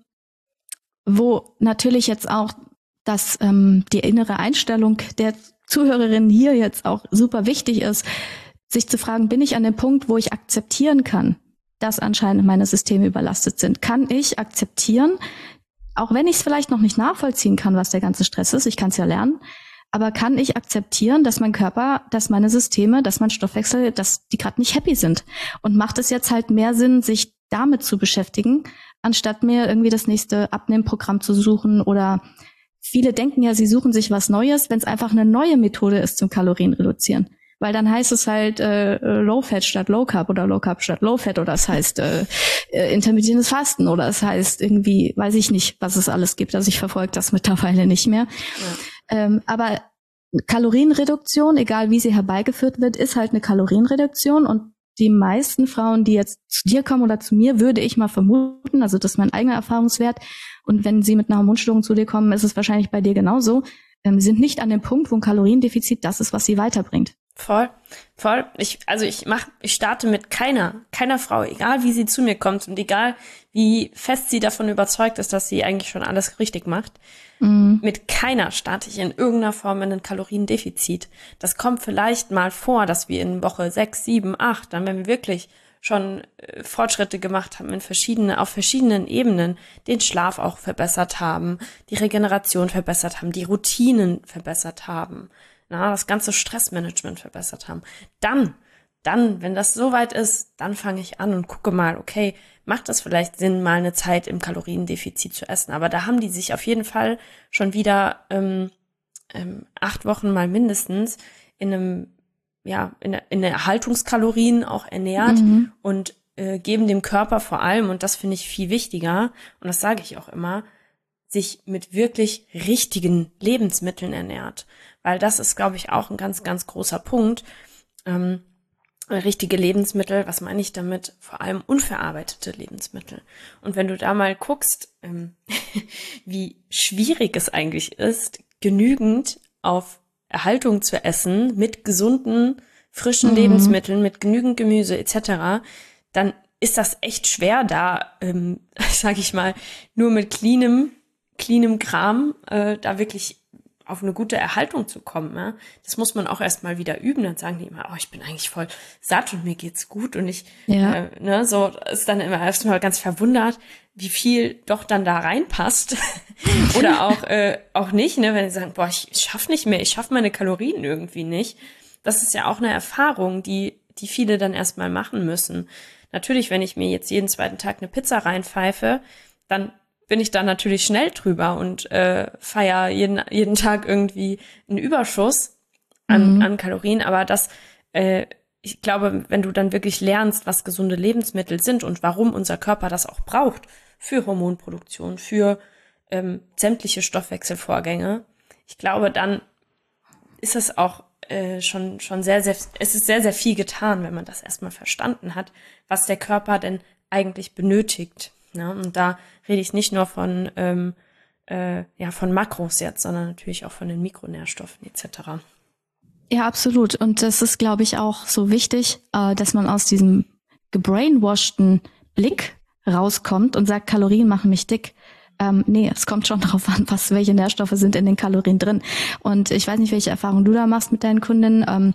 wo natürlich jetzt auch dass ähm, die innere Einstellung der Zuhörerin hier jetzt auch super wichtig ist, sich zu fragen, bin ich an dem Punkt, wo ich akzeptieren kann, dass anscheinend meine Systeme überlastet sind? Kann ich akzeptieren, auch wenn ich es vielleicht noch nicht nachvollziehen kann, was der ganze Stress ist, ich kann es ja lernen, aber kann ich akzeptieren, dass mein Körper, dass meine Systeme, dass mein Stoffwechsel, dass die gerade nicht happy sind? Und macht es jetzt halt mehr Sinn, sich damit zu beschäftigen, anstatt mir irgendwie das nächste Abnehmprogramm zu suchen oder viele denken ja, sie suchen sich was Neues, wenn es einfach eine neue Methode ist zum Kalorienreduzieren. Weil dann heißt es halt äh, Low Fat statt Low Carb oder Low Carb statt Low Fat oder es heißt äh, äh, intermittierendes Fasten oder es heißt irgendwie, weiß ich nicht, was es alles gibt. Also ich verfolge das mittlerweile nicht mehr. Ja. Ähm, aber Kalorienreduktion, egal wie sie herbeigeführt wird, ist halt eine Kalorienreduktion und die meisten Frauen, die jetzt zu dir kommen oder zu mir, würde ich mal vermuten, also das ist mein eigener Erfahrungswert, und wenn sie mit einer Hormonstörung zu dir kommen, ist es wahrscheinlich bei dir genauso, ähm, sind nicht an dem Punkt, wo ein Kaloriendefizit das ist, was sie weiterbringt. Voll, voll. Ich, also ich mach, ich starte mit keiner, keiner Frau, egal wie sie zu mir kommt und egal wie fest sie davon überzeugt ist, dass sie eigentlich schon alles richtig macht. Mhm. Mit keiner starte ich in irgendeiner Form in ein Kaloriendefizit. Das kommt vielleicht mal vor, dass wir in Woche sechs, sieben, acht, dann wenn wir wirklich schon äh, Fortschritte gemacht haben in verschiedene, auf verschiedenen Ebenen, den Schlaf auch verbessert haben, die Regeneration verbessert haben, die Routinen verbessert haben, na, das ganze Stressmanagement verbessert haben. Dann, dann, wenn das soweit ist, dann fange ich an und gucke mal, okay, macht das vielleicht Sinn, mal eine Zeit im Kaloriendefizit zu essen? Aber da haben die sich auf jeden Fall schon wieder ähm, ähm, acht Wochen mal mindestens in einem ja, in, in der Erhaltungskalorien auch ernährt mhm. und äh, geben dem Körper vor allem, und das finde ich viel wichtiger, und das sage ich auch immer, sich mit wirklich richtigen Lebensmitteln ernährt. Weil das ist, glaube ich, auch ein ganz, ganz großer Punkt. Ähm, richtige Lebensmittel, was meine ich damit? Vor allem unverarbeitete Lebensmittel. Und wenn du da mal guckst, ähm, wie schwierig es eigentlich ist, genügend auf Erhaltung zu essen, mit gesunden, frischen mhm. Lebensmitteln, mit genügend Gemüse et cetera, dann ist das echt schwer, da, ähm, sage ich mal, nur mit cleanem, cleanem Kram äh, da wirklich auf eine gute Erhaltung zu kommen. Ja? Das muss man auch erstmal wieder üben. Dann sagen die immer, oh, ich bin eigentlich voll satt und mir geht's gut. Und ich, ja. äh, ne, so ist dann immer erstmal ganz verwundert, wie viel doch dann da reinpasst. Oder auch äh, auch nicht, ne, wenn sie sagen, boah, ich, ich schaff nicht mehr, ich schaff meine Kalorien irgendwie nicht. Das ist ja auch eine Erfahrung, die die viele dann erstmal machen müssen. Natürlich, wenn ich mir jetzt jeden zweiten Tag eine Pizza reinpfeife, dann bin ich da natürlich schnell drüber und äh, feier jeden jeden Tag irgendwie einen Überschuss an, mhm. an Kalorien. Aber das, äh, ich glaube, wenn du dann wirklich lernst, was gesunde Lebensmittel sind und warum unser Körper das auch braucht für Hormonproduktion, für ähm, sämtliche Stoffwechselvorgänge, ich glaube, dann ist es auch äh, schon schon sehr, sehr, es ist sehr, sehr viel getan, wenn man das erstmal verstanden hat, was der Körper denn eigentlich benötigt. Ja, und da rede ich nicht nur von ähm, äh, ja von Makros jetzt, sondern natürlich auch von den Mikronährstoffen et cetera. Ja, absolut. Und das ist, glaube ich, auch so wichtig, äh, dass man aus diesem gebrainwashten Blick rauskommt und sagt, Kalorien machen mich dick. Ähm, nee, es kommt schon darauf an, was welche Nährstoffe sind in den Kalorien drin. Und ich weiß nicht, welche Erfahrungen du da machst mit deinen Kundinnen. Ähm,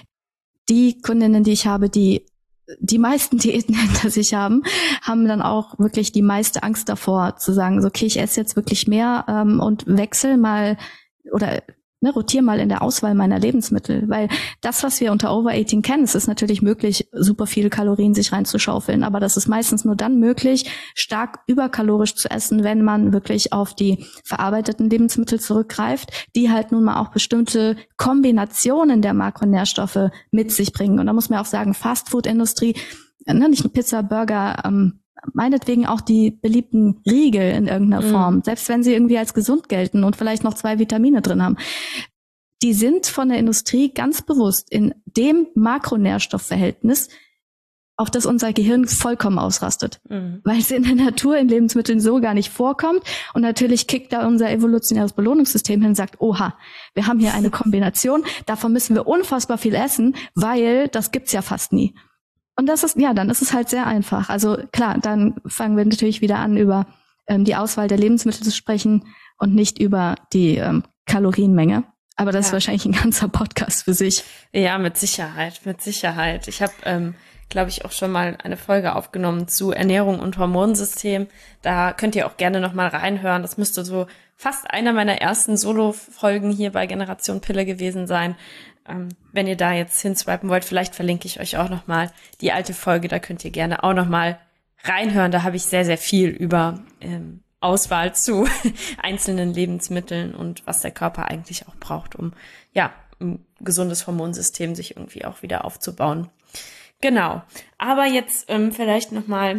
die Kundinnen, die ich habe, die die meisten Diäten hinter sich haben, haben dann auch wirklich die meiste Angst davor, zu sagen, so, okay, ich esse jetzt wirklich mehr ähm, und wechsel mal oder ne, rotier mal in der Auswahl meiner Lebensmittel, weil das, was wir unter Overeating kennen, es ist natürlich möglich, super viele Kalorien sich reinzuschaufeln, aber das ist meistens nur dann möglich, stark überkalorisch zu essen, wenn man wirklich auf die verarbeiteten Lebensmittel zurückgreift, die halt nun mal auch bestimmte Kombinationen der Makronährstoffe mit sich bringen. Und da muss man auch sagen, Fastfood-Industrie, ne, nicht nur Pizza, Burger, ähm, meinetwegen auch die beliebten Riegel in irgendeiner mm. Form, selbst wenn sie irgendwie als gesund gelten und vielleicht noch zwei Vitamine drin haben. Die sind von der Industrie ganz bewusst in dem Makronährstoffverhältnis, auf das unser Gehirn vollkommen ausrastet, mm. weil es in der Natur in Lebensmitteln so gar nicht vorkommt. Und natürlich kickt da unser evolutionäres Belohnungssystem hin und sagt, oha, wir haben hier eine Kombination, davon müssen wir unfassbar viel essen, weil das gibt's ja fast nie. Und das ist, ja, dann ist es halt sehr einfach. Also klar, dann fangen wir natürlich wieder an, über ähm, die Auswahl der Lebensmittel zu sprechen und nicht über die ähm, Kalorienmenge. Aber das ja. ist wahrscheinlich ein ganzer Podcast für sich. Ja, mit Sicherheit, mit Sicherheit. Ich habe, ähm, glaube ich, auch schon mal eine Folge aufgenommen zu Ernährung und Hormonsystem. Da könnt ihr auch gerne noch mal reinhören. Das müsste so fast einer meiner ersten Solo-Folgen hier bei Generation Pille gewesen sein. Ähm, wenn ihr da jetzt hinswipen wollt, vielleicht verlinke ich euch auch noch mal die alte Folge. Da könnt ihr gerne auch noch mal reinhören. Da habe ich sehr, sehr viel über ähm, Auswahl zu einzelnen Lebensmitteln und was der Körper eigentlich auch braucht, um ja ein gesundes Hormonsystem sich irgendwie auch wieder aufzubauen. Genau. Aber jetzt ähm, vielleicht noch mal,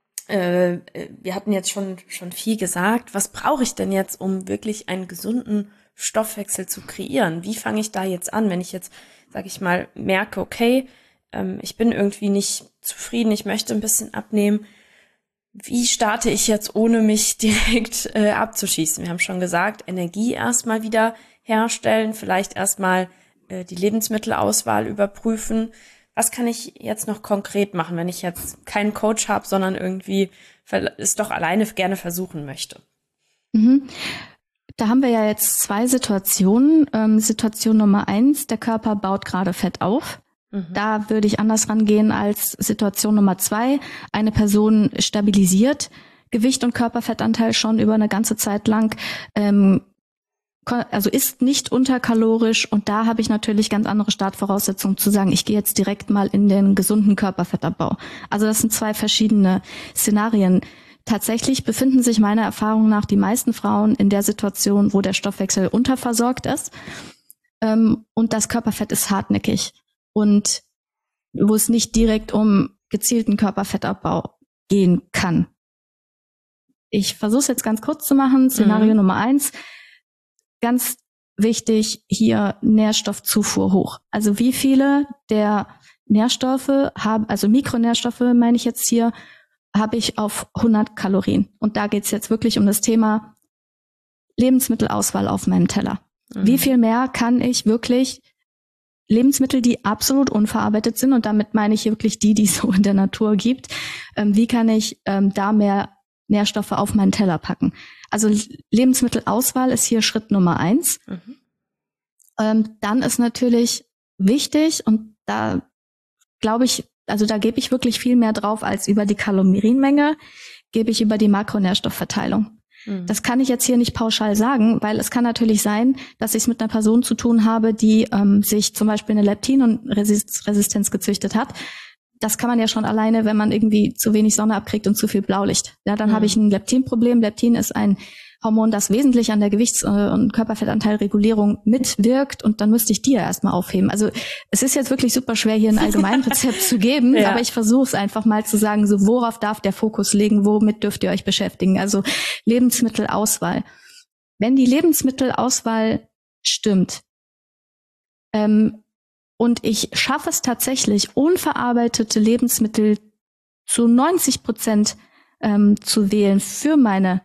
äh, wir hatten jetzt schon schon viel gesagt. Was brauche ich denn jetzt, um wirklich einen gesunden Stoffwechsel zu kreieren? Wie fange ich da jetzt an, wenn ich jetzt, sage ich mal, merke, okay, ähm, ich bin irgendwie nicht zufrieden, ich möchte ein bisschen abnehmen. Wie starte ich jetzt, ohne mich direkt äh, abzuschießen? Wir haben schon gesagt, Energie erstmal wieder herstellen, vielleicht erstmal äh, die Lebensmittelauswahl überprüfen. Was kann ich jetzt noch konkret machen, wenn ich jetzt keinen Coach habe, sondern irgendwie es doch alleine gerne versuchen möchte? Mhm. Da haben wir ja jetzt zwei Situationen. Ähm, Situation Nummer eins, der Körper baut gerade Fett auf. Mhm. Da würde ich anders rangehen als Situation Nummer zwei. Eine Person stabilisiert Gewicht und Körperfettanteil schon über eine ganze Zeit lang, ähm, also ist nicht unterkalorisch, und da habe ich natürlich ganz andere Startvoraussetzungen zu sagen, ich gehe jetzt direkt mal in den gesunden Körperfettabbau. Also das sind zwei verschiedene Szenarien. Tatsächlich befinden sich meiner Erfahrung nach die meisten Frauen in der Situation, wo der Stoffwechsel unterversorgt ist, ähm, und das Körperfett ist hartnäckig und wo es nicht direkt um gezielten Körperfettabbau gehen kann. Ich versuche es jetzt ganz kurz zu machen. Szenario mhm. Nummer eins. Ganz wichtig, hier Nährstoffzufuhr hoch. Also wie viele der Nährstoffe haben, also Mikronährstoffe meine ich jetzt hier, habe ich auf hundert Kalorien. Und da geht's jetzt wirklich um das Thema Lebensmittelauswahl auf meinem Teller. Mhm. Wie viel mehr kann ich wirklich Lebensmittel, die absolut unverarbeitet sind, und damit meine ich wirklich die, die es so in der Natur gibt, ähm, wie kann ich ähm, da mehr Nährstoffe auf meinen Teller packen? Also Lebensmittelauswahl ist hier Schritt Nummer eins. Mhm. Ähm, dann ist natürlich wichtig, und da glaube ich, also da gebe ich wirklich viel mehr drauf als über die Kalorienmenge, gebe ich über die Makronährstoffverteilung. Mhm. Das kann ich jetzt hier nicht pauschal sagen, weil es kann natürlich sein, dass ich es mit einer Person zu tun habe, die ähm, sich zum Beispiel eine Leptin-Resistenz gezüchtet hat. Das kann man ja schon alleine, wenn man irgendwie zu wenig Sonne abkriegt und zu viel Blaulicht. Ja, dann mhm. habe ich ein Leptinproblem. Leptin ist ein Hormon, das wesentlich an der Gewichts- und Körperfettanteilregulierung mitwirkt, und dann müsste ich die ja erstmal aufheben. Also es ist jetzt wirklich super schwer, hier ein Allgemeinrezept zu geben, ja. aber ich versuche es einfach mal zu sagen, so worauf darf der Fokus liegen, womit dürft ihr euch beschäftigen? Also Lebensmittelauswahl. Wenn die Lebensmittelauswahl stimmt, ähm, und ich schaffe es tatsächlich, unverarbeitete Lebensmittel zu neunzig Prozent ähm, zu wählen für meine,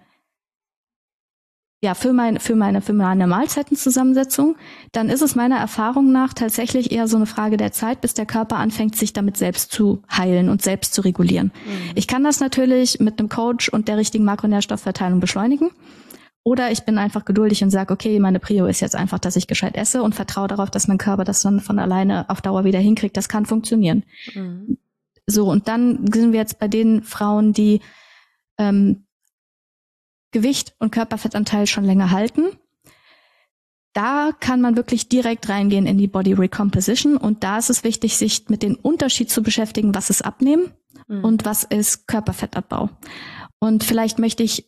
ja, für meine, für meine, für meine Mahlzeitenzusammensetzung, dann ist es meiner Erfahrung nach tatsächlich eher so eine Frage der Zeit, bis der Körper anfängt, sich damit selbst zu heilen und selbst zu regulieren. Mhm. Ich kann das natürlich mit einem Coach und der richtigen Makronährstoffverteilung beschleunigen. Oder ich bin einfach geduldig und sage, okay, meine Prio ist jetzt einfach, dass ich gescheit esse, und vertraue darauf, dass mein Körper das dann von alleine auf Dauer wieder hinkriegt. Das kann funktionieren. Mhm. So, und dann sind wir jetzt bei den Frauen, die ähm, Gewicht und Körperfettanteil schon länger halten. da kann man wirklich direkt reingehen in die Body Recomposition und da ist es wichtig, sich mit dem Unterschied zu beschäftigen, was ist Abnehmen mhm. und was ist Körperfettabbau. Und vielleicht möchte ich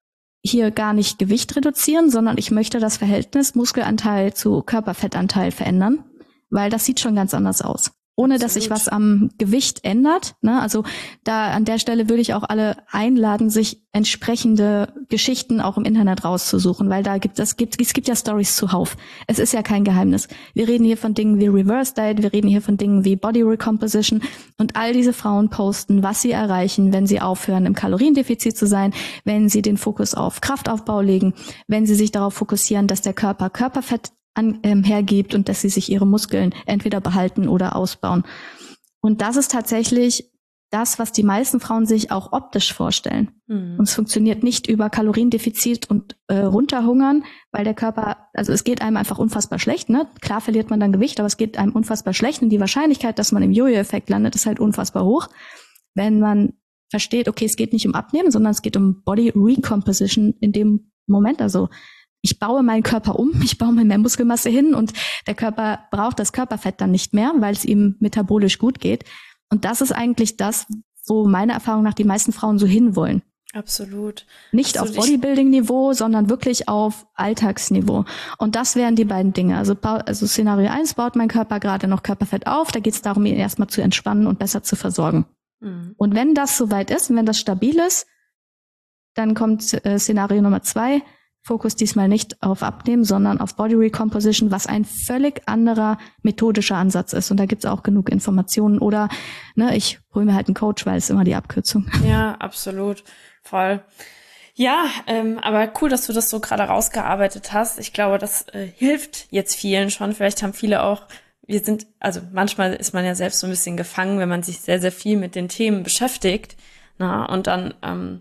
hier gar nicht Gewicht reduzieren, sondern ich möchte das Verhältnis Muskelanteil zu Körperfettanteil verändern, weil das sieht schon ganz anders aus. Ohne Absolut. Dass sich was am Gewicht ändert. Ne? Also da an der Stelle würde ich auch alle einladen, sich entsprechende Geschichten auch im Internet rauszusuchen, weil da gibt es gibt es gibt ja Stories zuhauf. Es ist ja kein Geheimnis. Wir reden hier von Dingen wie Reverse Diet, wir reden hier von Dingen wie Body Recomposition und all diese Frauen posten, was sie erreichen, wenn sie aufhören, im Kaloriendefizit zu sein, wenn sie den Fokus auf Kraftaufbau legen, wenn sie sich darauf fokussieren, dass der Körper Körperfett An, ähm, hergibt und dass sie sich ihre Muskeln entweder behalten oder ausbauen. Und das ist tatsächlich das, was die meisten Frauen sich auch optisch vorstellen. Mhm. Und es funktioniert nicht über Kaloriendefizit und äh, runterhungern, weil der Körper, also es geht einem einfach unfassbar schlecht. Ne? Klar verliert man dann Gewicht, aber es geht einem unfassbar schlecht und die Wahrscheinlichkeit, dass man im Jojo-Effekt landet, ist halt unfassbar hoch. Wenn man versteht, okay, es geht nicht um Abnehmen, sondern es geht um Body Recomposition in dem Moment, also ich baue meinen Körper um, ich baue mir mehr Muskelmasse hin und der Körper braucht das Körperfett dann nicht mehr, weil es ihm metabolisch gut geht. Und das ist eigentlich das, wo meiner Erfahrung nach die meisten Frauen so hinwollen. Absolut. Nicht Absolut. Auf Bodybuilding-Niveau, sondern wirklich auf Alltagsniveau. Und das wären die beiden Dinge. Also, also Szenario eins, baut mein Körper gerade noch Körperfett auf, da geht es darum, ihn erstmal zu entspannen und besser zu versorgen. Mhm. Und wenn das soweit ist, wenn das stabil ist, dann kommt äh, Szenario Nummer zwei, Fokus diesmal nicht auf Abnehmen, sondern auf Body Recomposition, was ein völlig anderer methodischer Ansatz ist. Und da gibt's auch genug Informationen. Oder ne, ich hole mir halt einen Coach, weil es immer die Abkürzung. Ja, absolut. Voll. Ja, ähm, aber cool, dass du das so gerade rausgearbeitet hast. Ich glaube, das äh, hilft jetzt vielen schon. Vielleicht haben viele auch, wir sind, also manchmal ist man ja selbst so ein bisschen gefangen, wenn man sich sehr, sehr viel mit den Themen beschäftigt. Na, und dann ähm,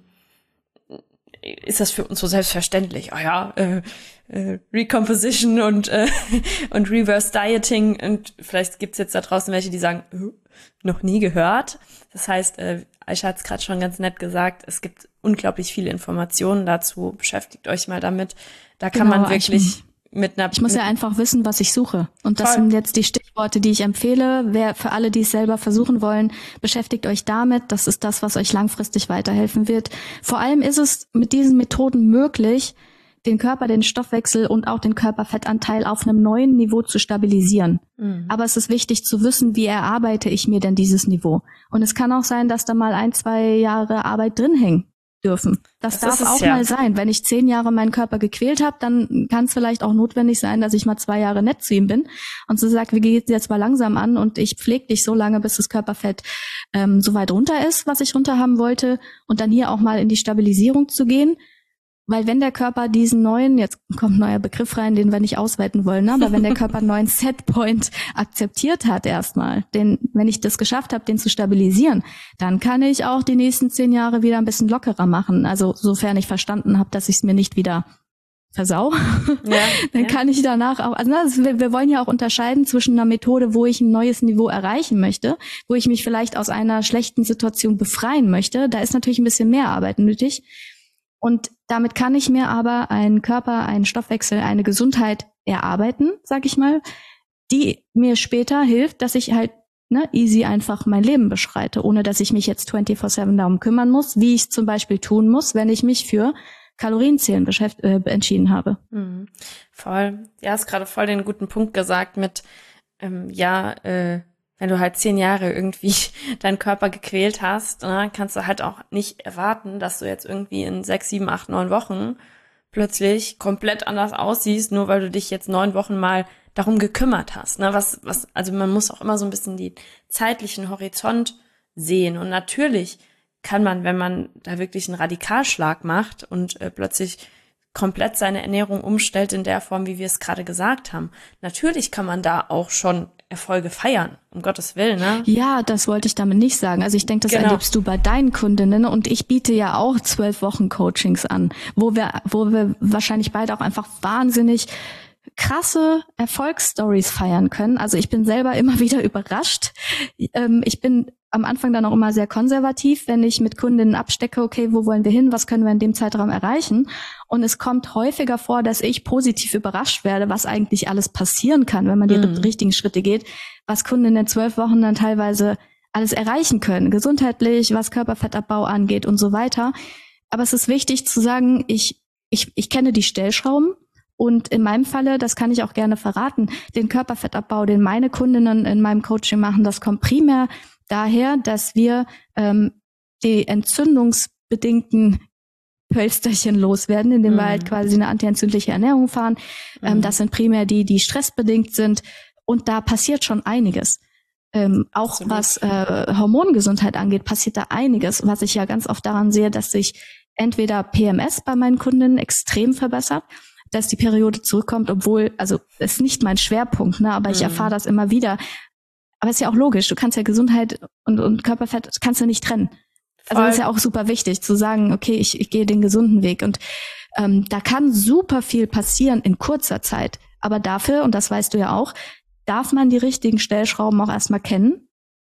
ist das für uns so selbstverständlich. Oh ja, äh, äh, Recomposition und äh, und Reverse Dieting und vielleicht gibt's jetzt da draußen welche, die sagen, äh, noch nie gehört. Das heißt, äh, Aisha hat es gerade schon ganz nett gesagt, es gibt unglaublich viele Informationen dazu. Beschäftigt euch mal damit. Da kann genau, man wirklich mit einer... Ich muss ja einfach wissen, was ich suche. Und das voll. Sind jetzt die Stichworte, die ich empfehle. Wer für alle, die es selber versuchen wollen, beschäftigt euch damit. Das ist das, was euch langfristig weiterhelfen wird. Vor allem ist es mit diesen Methoden möglich, den Körper, den Stoffwechsel und auch den Körperfettanteil auf einem neuen Niveau zu stabilisieren. Mhm. Aber es ist wichtig zu wissen, wie erarbeite ich mir denn dieses Niveau. Und es kann auch sein, dass da mal ein, zwei Jahre Arbeit drin hängen dürfen. Das, das darf auch ja. mal sein. Wenn ich zehn Jahre meinen Körper gequält habe, dann kann es vielleicht auch notwendig sein, dass ich mal zwei Jahre nett zu ihm bin und so sagt, wir gehen jetzt mal langsam an und ich pflege dich so lange, bis das Körperfett ähm, so weit runter ist, was ich runter haben wollte und dann hier auch mal in die Stabilisierung zu gehen. Weil wenn der Körper diesen neuen, jetzt kommt ein neuer Begriff rein, den wir nicht ausweiten wollen, ne? Aber wenn der Körper einen neuen Setpoint akzeptiert hat erstmal, den, wenn ich das geschafft habe, den zu stabilisieren, dann kann ich auch die nächsten zehn Jahre wieder ein bisschen lockerer machen. Also sofern ich verstanden habe, dass ich es mir nicht wieder versau, ja, dann ja. kann ich danach auch, also das, wir, wir wollen ja auch unterscheiden zwischen einer Methode, wo ich ein neues Niveau erreichen möchte, wo ich mich vielleicht aus einer schlechten Situation befreien möchte. Da ist natürlich ein bisschen mehr Arbeit nötig. Und damit kann ich mir aber einen Körper, einen Stoffwechsel, eine Gesundheit erarbeiten, sag ich mal, die mir später hilft, dass ich halt ne, easy einfach mein Leben beschreite, ohne dass ich mich jetzt vierundzwanzig sieben darum kümmern muss, wie ich es zum Beispiel tun muss, wenn ich mich für Kalorienzählen beschäft- äh, entschieden habe. Mhm. Voll. Ja, hast gerade voll den guten Punkt gesagt mit, ähm, ja, äh, wenn du halt zehn Jahre irgendwie deinen Körper gequält hast, ne, kannst du halt auch nicht erwarten, dass du jetzt irgendwie in sechs, sieben, acht, neun Wochen plötzlich komplett anders aussiehst, nur weil du dich jetzt neun Wochen mal darum gekümmert hast. Ne, was, was, also man muss auch immer so ein bisschen den zeitlichen Horizont sehen. Und natürlich kann man, wenn man da wirklich einen Radikalschlag macht und äh, plötzlich komplett seine Ernährung umstellt in der Form, wie wir es gerade gesagt haben, natürlich kann man da auch schon Erfolge feiern, um Gottes Willen, ne? Ja, das wollte ich damit nicht sagen. Also ich denke, das genau. erlebst du bei deinen Kundinnen und ich biete ja auch zwölf Wochen Coachings an, wo wir, wo wir wahrscheinlich beide auch einfach wahnsinnig krasse Erfolgsstories feiern können. Also ich bin selber immer wieder überrascht. Ähm, ich bin am Anfang dann auch immer sehr konservativ, wenn ich mit Kundinnen abstecke, okay, wo wollen wir hin, was können wir in dem Zeitraum erreichen? Und es kommt häufiger vor, dass ich positiv überrascht werde, was eigentlich alles passieren kann, wenn man die mhm. richtigen Schritte geht, was Kundinnen in zwölf Wochen dann teilweise alles erreichen können, gesundheitlich, was Körperfettabbau angeht und so weiter. Aber es ist wichtig zu sagen, ich, ich, ich kenne die Stellschrauben. Und in meinem Falle, das kann ich auch gerne verraten, den Körperfettabbau, den meine Kundinnen in meinem Coaching machen, das kommt primär daher, dass wir ähm, die entzündungsbedingten Pölsterchen loswerden, indem mhm. wir halt quasi eine antientzündliche Ernährung fahren. Mhm. Ähm, das sind primär die, die stressbedingt sind. Und da passiert schon einiges. Ähm, auch Absolut. was äh, Hormongesundheit angeht, passiert da einiges. Was ich ja ganz oft daran sehe, dass sich entweder P M S bei meinen Kundinnen extrem verbessert, dass die Periode zurückkommt, obwohl, also es ist nicht mein Schwerpunkt, ne, aber ich mhm. erfahre das immer wieder. Aber es ist ja auch logisch, du kannst ja Gesundheit und, und Körperfett kannst du nicht trennen. Voll. Also das ist ja auch super wichtig, zu sagen, okay, ich, ich gehe den gesunden Weg. Und ähm, da kann super viel passieren in kurzer Zeit. Aber dafür, und das weißt du ja auch, darf man die richtigen Stellschrauben auch erstmal kennen.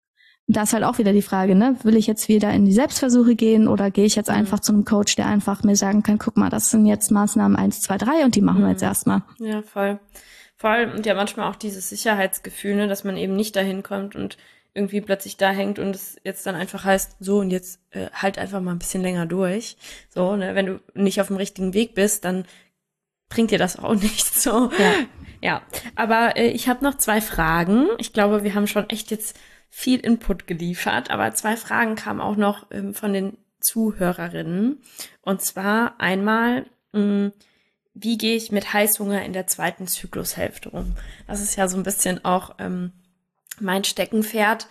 Da ist halt auch wieder die Frage, ne, will ich jetzt wieder in die Selbstversuche gehen oder gehe ich jetzt mhm. einfach zu einem Coach, der einfach mir sagen kann, guck mal, das sind jetzt Maßnahmen eins, zwei, drei und die machen mhm. wir jetzt erstmal. Ja, voll. Vor allem, und ja manchmal auch dieses Sicherheitsgefühl, ne, dass man eben nicht dahin kommt und irgendwie plötzlich da hängt und es jetzt dann einfach heißt, so und jetzt äh, halt einfach mal ein bisschen länger durch. So, ne, wenn du nicht auf dem richtigen Weg bist, dann bringt dir das auch nichts. So. Ja, ja. Aber äh, ich habe noch zwei Fragen. Ich glaube, wir haben schon echt jetzt viel Input geliefert, aber zwei Fragen kamen auch noch ähm, von den Zuhörerinnen. Und zwar einmal, mh, wie gehe ich mit Heißhunger in der zweiten Zyklushälfte um? Das ist ja so ein bisschen auch ähm, mein Steckenpferd.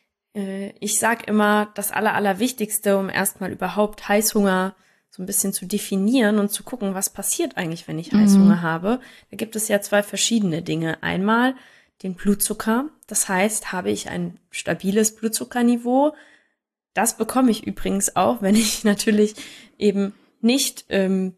Äh, ich sag immer, das Aller, Allerwichtigste, um erstmal überhaupt Heißhunger so ein bisschen zu definieren und zu gucken, was passiert eigentlich, wenn ich mhm. Heißhunger habe. Da gibt es ja zwei verschiedene Dinge. Einmal den Blutzucker. Das heißt, habe ich ein stabiles Blutzuckerniveau. Das bekomme ich übrigens auch, wenn ich natürlich eben nicht ähm,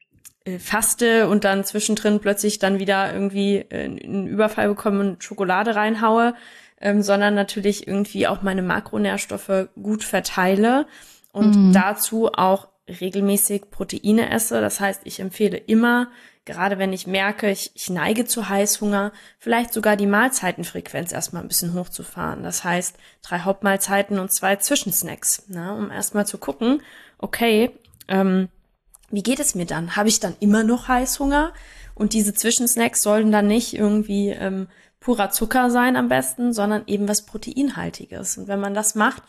äh, faste und dann zwischendrin plötzlich dann wieder irgendwie äh, einen Überfall bekomme und Schokolade reinhaue, ähm, sondern natürlich irgendwie auch meine Makronährstoffe gut verteile und mhm. dazu auch regelmäßig Proteine esse. Das heißt, ich empfehle immer, gerade wenn ich merke, ich, ich neige zu Heißhunger, vielleicht sogar die Mahlzeitenfrequenz erstmal ein bisschen hochzufahren. Das heißt, drei Hauptmahlzeiten und zwei Zwischensnacks, ne, um erstmal zu gucken, okay, ähm, wie geht es mir dann? Habe ich dann immer noch Heißhunger? Und diese Zwischensnacks sollen dann nicht irgendwie ähm, purer Zucker sein am besten, sondern eben was Proteinhaltiges. Und wenn man das macht,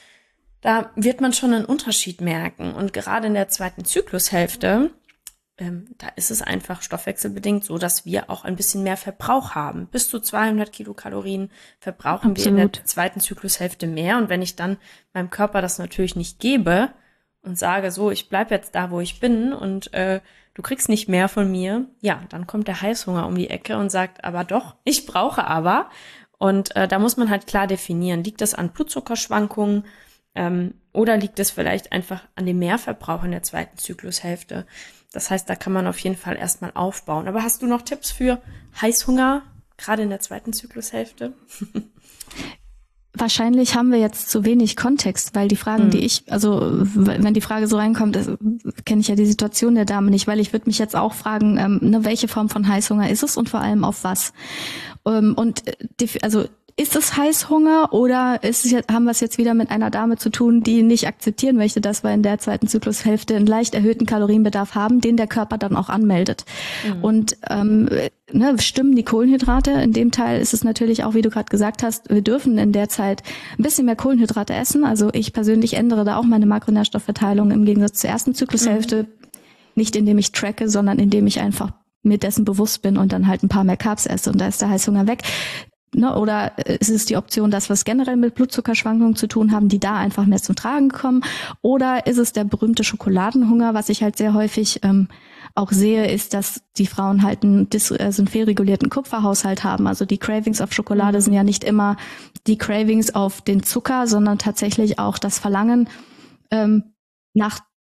da wird man schon einen Unterschied merken. Und gerade in der zweiten Zyklushälfte, ähm, da ist es einfach stoffwechselbedingt so, dass wir auch ein bisschen mehr Verbrauch haben. Bis zu zweihundert Kilokalorien verbrauchen Absolut. wir in der zweiten Zyklushälfte mehr. Und wenn ich dann meinem Körper das natürlich nicht gebe und sage, so, ich bleib jetzt da, wo ich bin und äh, du kriegst nicht mehr von mir, ja, dann kommt der Heißhunger um die Ecke und sagt, aber doch, ich brauche aber. Und äh, da muss man halt klar definieren, liegt das an Blutzuckerschwankungen, Ähm, oder liegt es vielleicht einfach an dem Mehrverbrauch in der zweiten Zyklushälfte? Das heißt, da kann man auf jeden Fall erstmal aufbauen. Aber hast du noch Tipps für Heißhunger, gerade in der zweiten Zyklushälfte? Wahrscheinlich haben wir jetzt zu wenig Kontext, weil die Fragen, hm. die ich, also wenn die Frage so reinkommt, kenne ich ja die Situation der Dame nicht, weil ich würde mich jetzt auch fragen, ähm, ne, welche Form von Heißhunger ist es und vor allem auf was? Ähm, und die, also ist es Heißhunger oder ist es jetzt, haben wir es jetzt wieder mit einer Dame zu tun, die nicht akzeptieren möchte, dass wir in der zweiten Zyklushälfte einen leicht erhöhten Kalorienbedarf haben, den der Körper dann auch anmeldet. Mhm. Und ähm, ne, stimmen die Kohlenhydrate? In dem Teil ist es natürlich auch, wie du gerade gesagt hast, wir dürfen in der Zeit ein bisschen mehr Kohlenhydrate essen. Also ich persönlich ändere da auch meine Makronährstoffverteilung im Gegensatz zur ersten Zyklushälfte. Mhm. Nicht indem ich tracke, sondern indem ich einfach mir dessen bewusst bin und dann halt ein paar mehr Carbs esse und da ist der Heißhunger weg. Ne, oder ist es die Option, dass wir es generell mit Blutzuckerschwankungen zu tun haben, die da einfach mehr zum Tragen kommen? Oder ist es der berühmte Schokoladenhunger, was ich halt sehr häufig ähm, auch sehe, ist, dass die Frauen halt einen, dis- also einen fehlregulierten Kupferhaushalt haben. Also die Cravings auf Schokolade mhm. sind ja nicht immer die Cravings auf den Zucker, sondern tatsächlich auch das Verlangen ähm, nach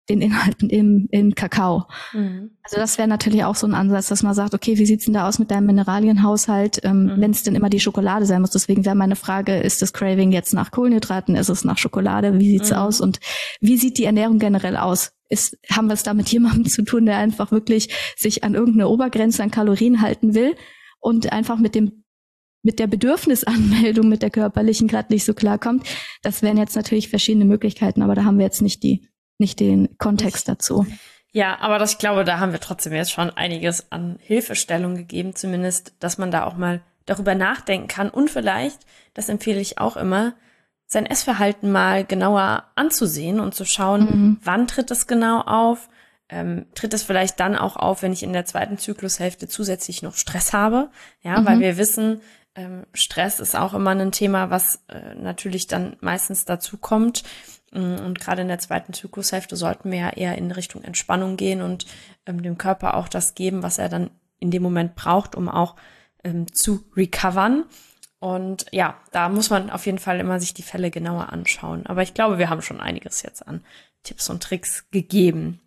den Inhalten im, im Kakao. Mhm. Also das wäre natürlich auch so ein Ansatz, dass man sagt, okay, wie sieht's denn da aus mit deinem Mineralienhaushalt, ähm, mhm. wenn es denn immer die Schokolade sein muss. Deswegen wäre meine Frage, ist das Craving jetzt nach Kohlenhydraten, ist es nach Schokolade, wie sieht's mhm. aus und wie sieht die Ernährung generell aus? Ist, haben wir es da mit jemandem zu tun, der einfach wirklich sich an irgendeine Obergrenze an Kalorien halten will und einfach mit dem mit der Bedürfnisanmeldung, mit der körperlichen gerade nicht so klarkommt? Das wären jetzt natürlich verschiedene Möglichkeiten, aber da haben wir jetzt nicht die nicht den Kontext dazu. Ja, aber das, ich glaube, da haben wir trotzdem jetzt schon einiges an Hilfestellung gegeben, zumindest, dass man da auch mal darüber nachdenken kann und vielleicht, das empfehle ich auch immer, sein Essverhalten mal genauer anzusehen und zu schauen, mhm. wann tritt es genau auf, ähm, tritt es vielleicht dann auch auf, wenn ich in der zweiten Zyklushälfte zusätzlich noch Stress habe, ja, mhm. weil wir wissen, ähm, Stress ist auch immer ein Thema, was äh, natürlich dann meistens dazu kommt. Und gerade in der zweiten Zyklushälfte sollten wir ja eher in Richtung Entspannung gehen und ähm, dem Körper auch das geben, was er dann in dem Moment braucht, um auch ähm, zu recovern. Und ja, da muss man auf jeden Fall immer sich die Fälle genauer anschauen. Aber ich glaube, wir haben schon einiges jetzt an Tipps und Tricks gegeben.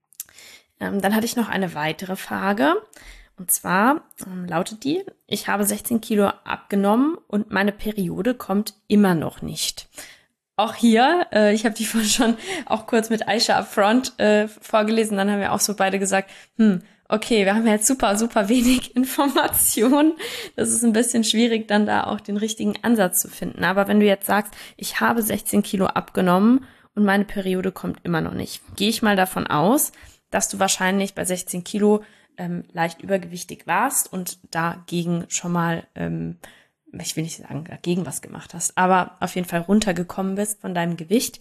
Ähm, dann hatte ich noch eine weitere Frage. Und zwar ähm, lautet die, ich habe sechzehn Kilo abgenommen und meine Periode kommt immer noch nicht. Auch hier, äh, ich habe die vorhin schon auch kurz mit Aisha upfront äh, vorgelesen, dann haben wir auch so beide gesagt, hm, okay, wir haben jetzt super, super wenig Informationen. Das ist ein bisschen schwierig, dann da auch den richtigen Ansatz zu finden. Aber wenn du jetzt sagst, ich habe sechzehn Kilo abgenommen und meine Periode kommt immer noch nicht, gehe ich mal davon aus, dass du wahrscheinlich bei sechzehn Kilo ähm, leicht übergewichtig warst und dagegen schon mal ähm, ich will nicht sagen, dagegen was gemacht hast, aber auf jeden Fall runtergekommen bist von deinem Gewicht.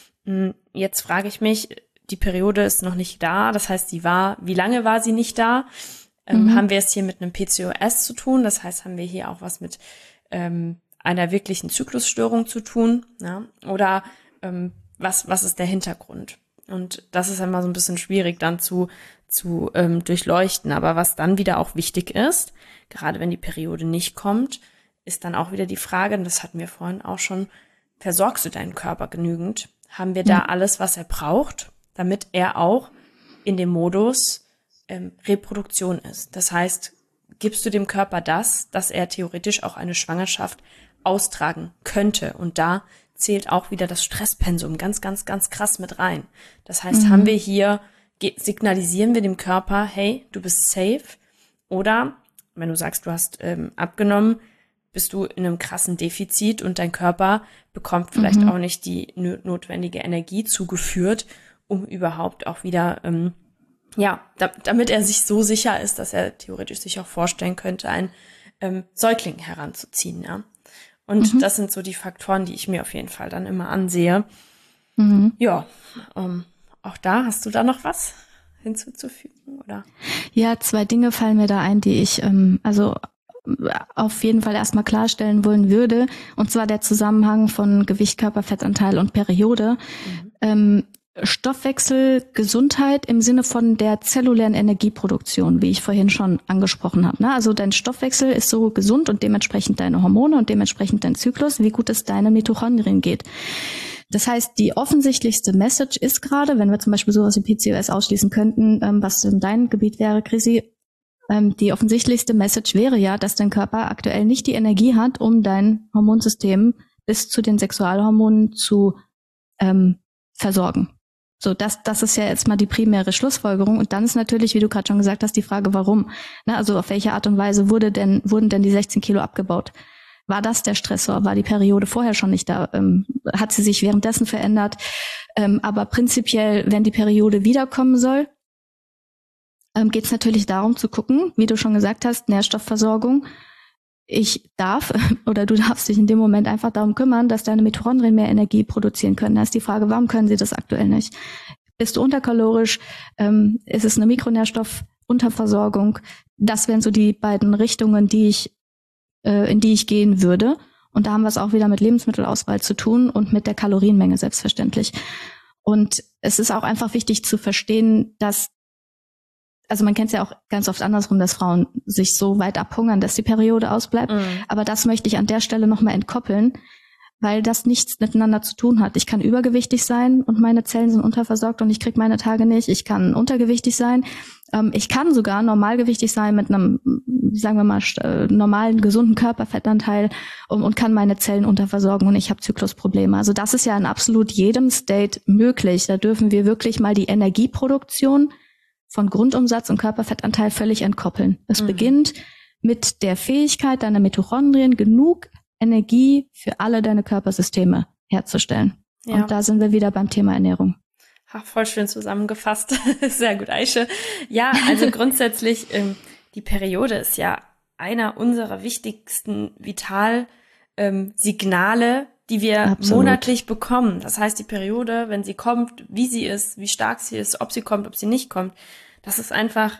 Jetzt frage ich mich, die Periode ist noch nicht da, das heißt, sie war, wie lange war sie nicht da? Mhm. Ähm, haben wir es hier mit einem P C O S zu tun? Das heißt, haben wir hier auch was mit ähm, einer wirklichen Zyklusstörung zu tun? Ja? Oder ähm, was, was ist der Hintergrund? Und das ist immer so ein bisschen schwierig dann zu, zu ähm, durchleuchten. Aber was dann wieder auch wichtig ist, gerade wenn die Periode nicht kommt, ist dann auch wieder die Frage, und das hatten wir vorhin auch schon, versorgst du deinen Körper genügend? Haben wir da alles, was er braucht, damit er auch in dem Modus ähm, Reproduktion ist? Das heißt, gibst du dem Körper das, dass er theoretisch auch eine Schwangerschaft austragen könnte? Und da zählt auch wieder das Stresspensum ganz, ganz, ganz krass mit rein. Das heißt, mhm. haben wir hier, signalisieren wir dem Körper, hey, du bist safe? Oder, wenn du sagst, du hast ähm, abgenommen, bist du in einem krassen Defizit und dein Körper bekommt vielleicht mhm. auch nicht die notwendige Energie zugeführt, um überhaupt auch wieder, ähm, ja, da, damit er sich so sicher ist, dass er theoretisch sich auch vorstellen könnte, einen ähm, Säugling heranzuziehen, ja. Und mhm. das sind so die Faktoren, die ich mir auf jeden Fall dann immer ansehe. Mhm. Ja, ähm, auch da, hast du da noch was hinzuzufügen, oder? Ja, zwei Dinge fallen mir da ein, die ich, ähm, also auf jeden Fall erstmal klarstellen wollen würde, und zwar der Zusammenhang von Gewicht, Körperfettanteil und Periode. Mhm. Ähm, Stoffwechsel, Gesundheit im Sinne von der zellulären Energieproduktion, wie ich vorhin schon angesprochen habe. Ne? Also dein Stoffwechsel ist so gesund und dementsprechend deine Hormone und dementsprechend dein Zyklus, wie gut es deinen Mitochondrien geht. Das heißt, die offensichtlichste Message ist gerade, wenn wir zum Beispiel sowas wie P C O S ausschließen könnten, ähm, was in deinem Gebiet wäre, Chrissy, die offensichtlichste Message wäre ja, dass dein Körper aktuell nicht die Energie hat, um dein Hormonsystem bis zu den Sexualhormonen zu ähm, versorgen. So, das, das ist ja jetzt mal die primäre Schlussfolgerung. Und dann ist natürlich, wie du gerade schon gesagt hast, die Frage, warum? Na, also auf welche Art und Weise wurde denn, wurden denn die sechzehn Kilo abgebaut? War das der Stressor? War die Periode vorher schon nicht da? Ähm, hat sie sich währenddessen verändert? Ähm, aber prinzipiell, wenn die Periode wiederkommen soll, geht es natürlich darum zu gucken, wie du schon gesagt hast, Nährstoffversorgung. Ich darf oder du darfst dich in dem Moment einfach darum kümmern, dass deine Mitochondrien mehr Energie produzieren können. Da ist die Frage, warum können sie das aktuell nicht? Bist du unterkalorisch? Ähm, ist es eine Mikronährstoffunterversorgung? Das wären so die beiden Richtungen, die ich, äh, in die ich gehen würde. Und da haben wir es auch wieder mit Lebensmittelauswahl zu tun und mit der Kalorienmenge selbstverständlich. Und es ist auch einfach wichtig zu verstehen, dass also man kennt es ja auch ganz oft andersrum, dass Frauen sich so weit abhungern, dass die Periode ausbleibt. Mhm. Aber das möchte ich an der Stelle nochmal entkoppeln. weil das nichts miteinander zu tun hat. Ich kann übergewichtig sein und meine Zellen sind unterversorgt und ich kriege meine Tage nicht. Ich kann untergewichtig sein. Ähm, ich kann sogar normalgewichtig sein mit einem, sagen wir mal, äh, normalen, gesunden Körperfettanteil und, und kann meine Zellen unterversorgen und ich habe Zyklusprobleme. Also das ist ja in absolut jedem State möglich. Da dürfen wir wirklich mal die Energieproduktion von Grundumsatz und Körperfettanteil völlig entkoppeln. Es mhm. beginnt mit der Fähigkeit deiner Mitochondrien, genug Energie für alle deine Körpersysteme herzustellen. Ja. Und da sind wir wieder beim Thema Ernährung. Ach, voll schön zusammengefasst. Sehr gut, Aische. Ja, also grundsätzlich, ähm, die Periode ist ja einer unserer wichtigsten Vitalsignale, ähm, Signale, die wir Absolut. monatlich bekommen. Das heißt, die Periode, wenn sie kommt, wie sie ist, wie stark sie ist, ob sie kommt, ob sie nicht kommt, das ist einfach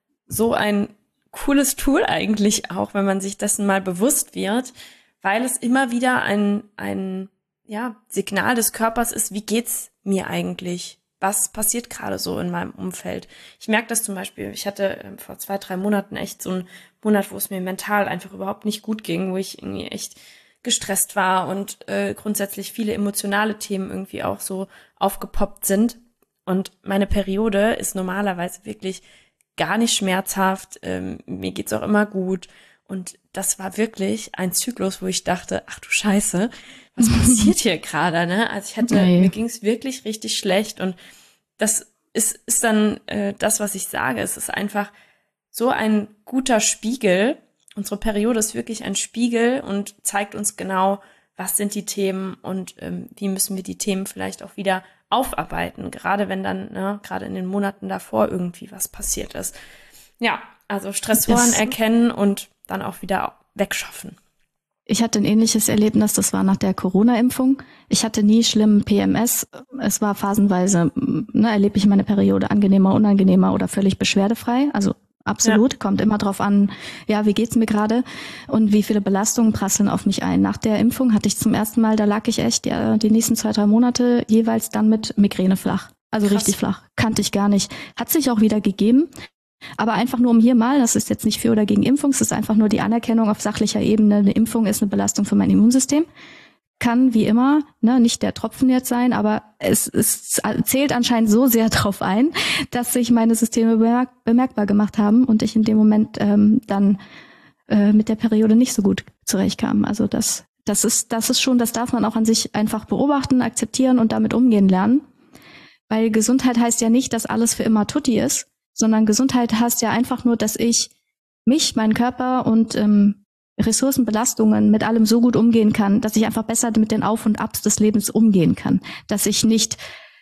so ein cooles Tool eigentlich auch, wenn man sich dessen mal bewusst wird, weil es immer wieder ein, ein, ja, Signal des Körpers ist, wie geht's mir eigentlich? Was passiert gerade so in meinem Umfeld? Ich merke das zum Beispiel, ich hatte äh, vor zwei, drei Monaten echt so einen Monat, wo es mir mental einfach überhaupt nicht gut ging, wo ich irgendwie echt gestresst war und äh, grundsätzlich viele emotionale Themen irgendwie auch so aufgepoppt sind. Und meine Periode ist normalerweise wirklich gar nicht schmerzhaft, ähm, mir geht's auch immer gut. Und das war wirklich ein Zyklus, wo ich dachte, ach du Scheiße, was passiert hier gerade, ne? Also ich hatte, okay. mir ging's wirklich richtig schlecht und das ist, ist dann äh, das, was ich sage. Es ist einfach so ein guter Spiegel. Unsere Periode ist wirklich ein Spiegel und zeigt uns genau, was sind die Themen und ähm, wie müssen wir die Themen vielleicht auch wieder aufarbeiten, gerade wenn dann, ne, gerade in den Monaten davor irgendwie was passiert ist. Ja, also Stressoren das erkennen und dann auch wieder wegschaffen. Ich hatte ein ähnliches Erlebnis, das war nach der Corona-Impfung. Ich hatte nie schlimmen P M S. Es war phasenweise, ne, erlebe ich meine Periode angenehmer, unangenehmer oder völlig beschwerdefrei. Also absolut, ja. Kommt immer drauf an, ja, wie geht's mir gerade und wie viele Belastungen prasseln auf mich ein. Nach der Impfung hatte ich zum ersten Mal, da lag ich echt ja, die nächsten zwei, drei Monate jeweils dann mit Migräne flach. Also Krass. Richtig flach. Kannte ich gar nicht. Hat sich auch wieder gegeben. Aber einfach nur um hier mal, das ist jetzt nicht für oder gegen Impfung, es ist einfach nur die Anerkennung auf sachlicher Ebene. Eine Impfung ist eine Belastung für mein Immunsystem. Kann wie immer, ne, nicht der Tropfen jetzt sein, aber es, es zählt anscheinend so sehr drauf ein, dass sich meine Systeme bemerk- bemerkbar gemacht haben und ich in dem Moment ähm, dann äh, mit der Periode nicht so gut zurechtkam. Also das, das ist, das ist schon, das darf man auch an sich einfach beobachten, akzeptieren und damit umgehen lernen. Weil Gesundheit heißt ja nicht, dass alles für immer tutti ist, sondern Gesundheit heißt ja einfach nur, dass ich mich, meinen Körper und ähm, Ressourcenbelastungen mit allem so gut umgehen kann, dass ich einfach besser mit den Auf und Abs des Lebens umgehen kann. Dass ich nicht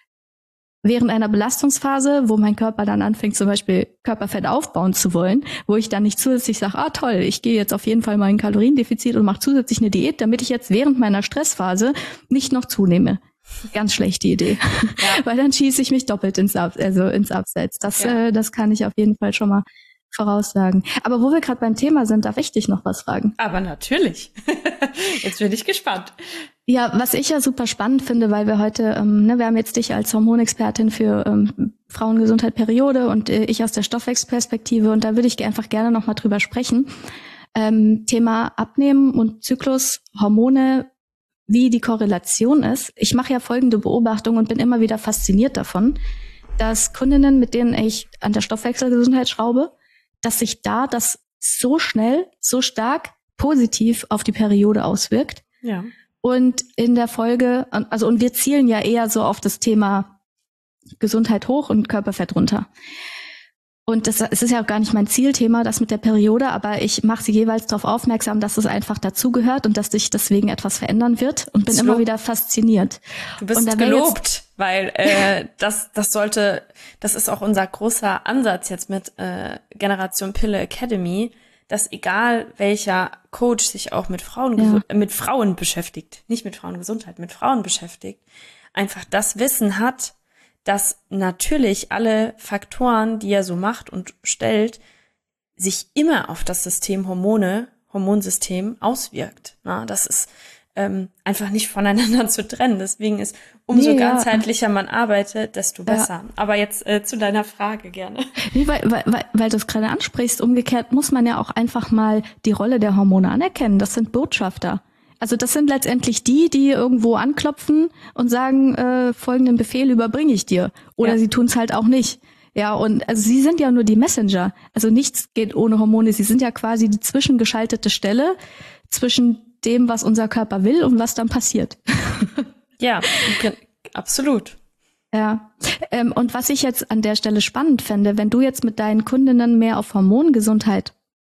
während einer Belastungsphase, wo mein Körper dann anfängt, zum Beispiel Körperfett aufbauen zu wollen, wo ich dann nicht zusätzlich sage, ah toll, ich gehe jetzt auf jeden Fall mal in Kaloriendefizit und mache zusätzlich eine Diät, damit ich jetzt während meiner Stressphase nicht noch zunehme. Ganz schlechte Idee, ja. Weil dann schieße ich mich doppelt ins, Ab- also ins Abseits. Das, ja. äh, das kann ich auf jeden Fall schon mal voraussagen. Aber wo wir gerade beim Thema sind, darf ich dich noch was fragen? Aber natürlich. Jetzt bin ich gespannt. Ja, was ich ja super spannend finde, weil wir heute, ähm, ne, wir haben jetzt dich als Hormonexpertin für ähm, Frauengesundheit, Periode und äh, ich aus der Stoffwechselperspektive und da würde ich einfach gerne noch mal drüber sprechen. Ähm, Thema Abnehmen und Zyklus, Hormone, wie die Korrelation ist. Ich mache ja folgende Beobachtung und bin immer wieder fasziniert davon, dass Kundinnen, mit denen ich an der Stoffwechselgesundheit schraube, dass sich da das so schnell, so stark positiv auf die Periode auswirkt. Ja. Und in der Folge, also und wir zielen ja eher so auf das Thema Gesundheit hoch und Körperfett runter. Und das, es ist ja auch gar nicht mein Zielthema, das mit der Periode, aber ich mache sie jeweils darauf aufmerksam, dass es einfach dazugehört und dass sich deswegen etwas verändern wird und bin immer wieder fasziniert. Du bist und da gelobt, weil äh, das das sollte, das ist auch unser großer Ansatz jetzt mit äh, Generation Pille Academy, dass egal welcher Coach sich auch mit Frauen ja. äh, mit Frauen beschäftigt, nicht mit Frauengesundheit, mit Frauen beschäftigt, einfach das Wissen hat, dass natürlich alle Faktoren, die er so macht und stellt, sich immer auf das System Hormone, Hormonsystem auswirkt. Na, das ist ähm, einfach nicht voneinander zu trennen. Deswegen ist, umso nee, ganzheitlicher ja. man arbeitet, desto besser. Ja. Aber jetzt äh, zu deiner Frage gerne. Nee, weil, weil, weil, weil du es gerade ansprichst, umgekehrt muss man ja auch einfach mal die Rolle der Hormone anerkennen. Das sind Botschafter. Also das sind letztendlich die, die irgendwo anklopfen und sagen, äh, folgenden Befehl überbringe ich dir. Oder ja. sie tun es halt auch nicht. Ja, und also sie sind ja nur die Messenger. Also nichts geht ohne Hormone. Sie sind ja quasi die zwischengeschaltete Stelle zwischen dem, was unser Körper will und was dann passiert. Ja, absolut. Ja, ähm, und was ich jetzt an der Stelle spannend fände, wenn du jetzt mit deinen Kundinnen mehr auf Hormongesundheit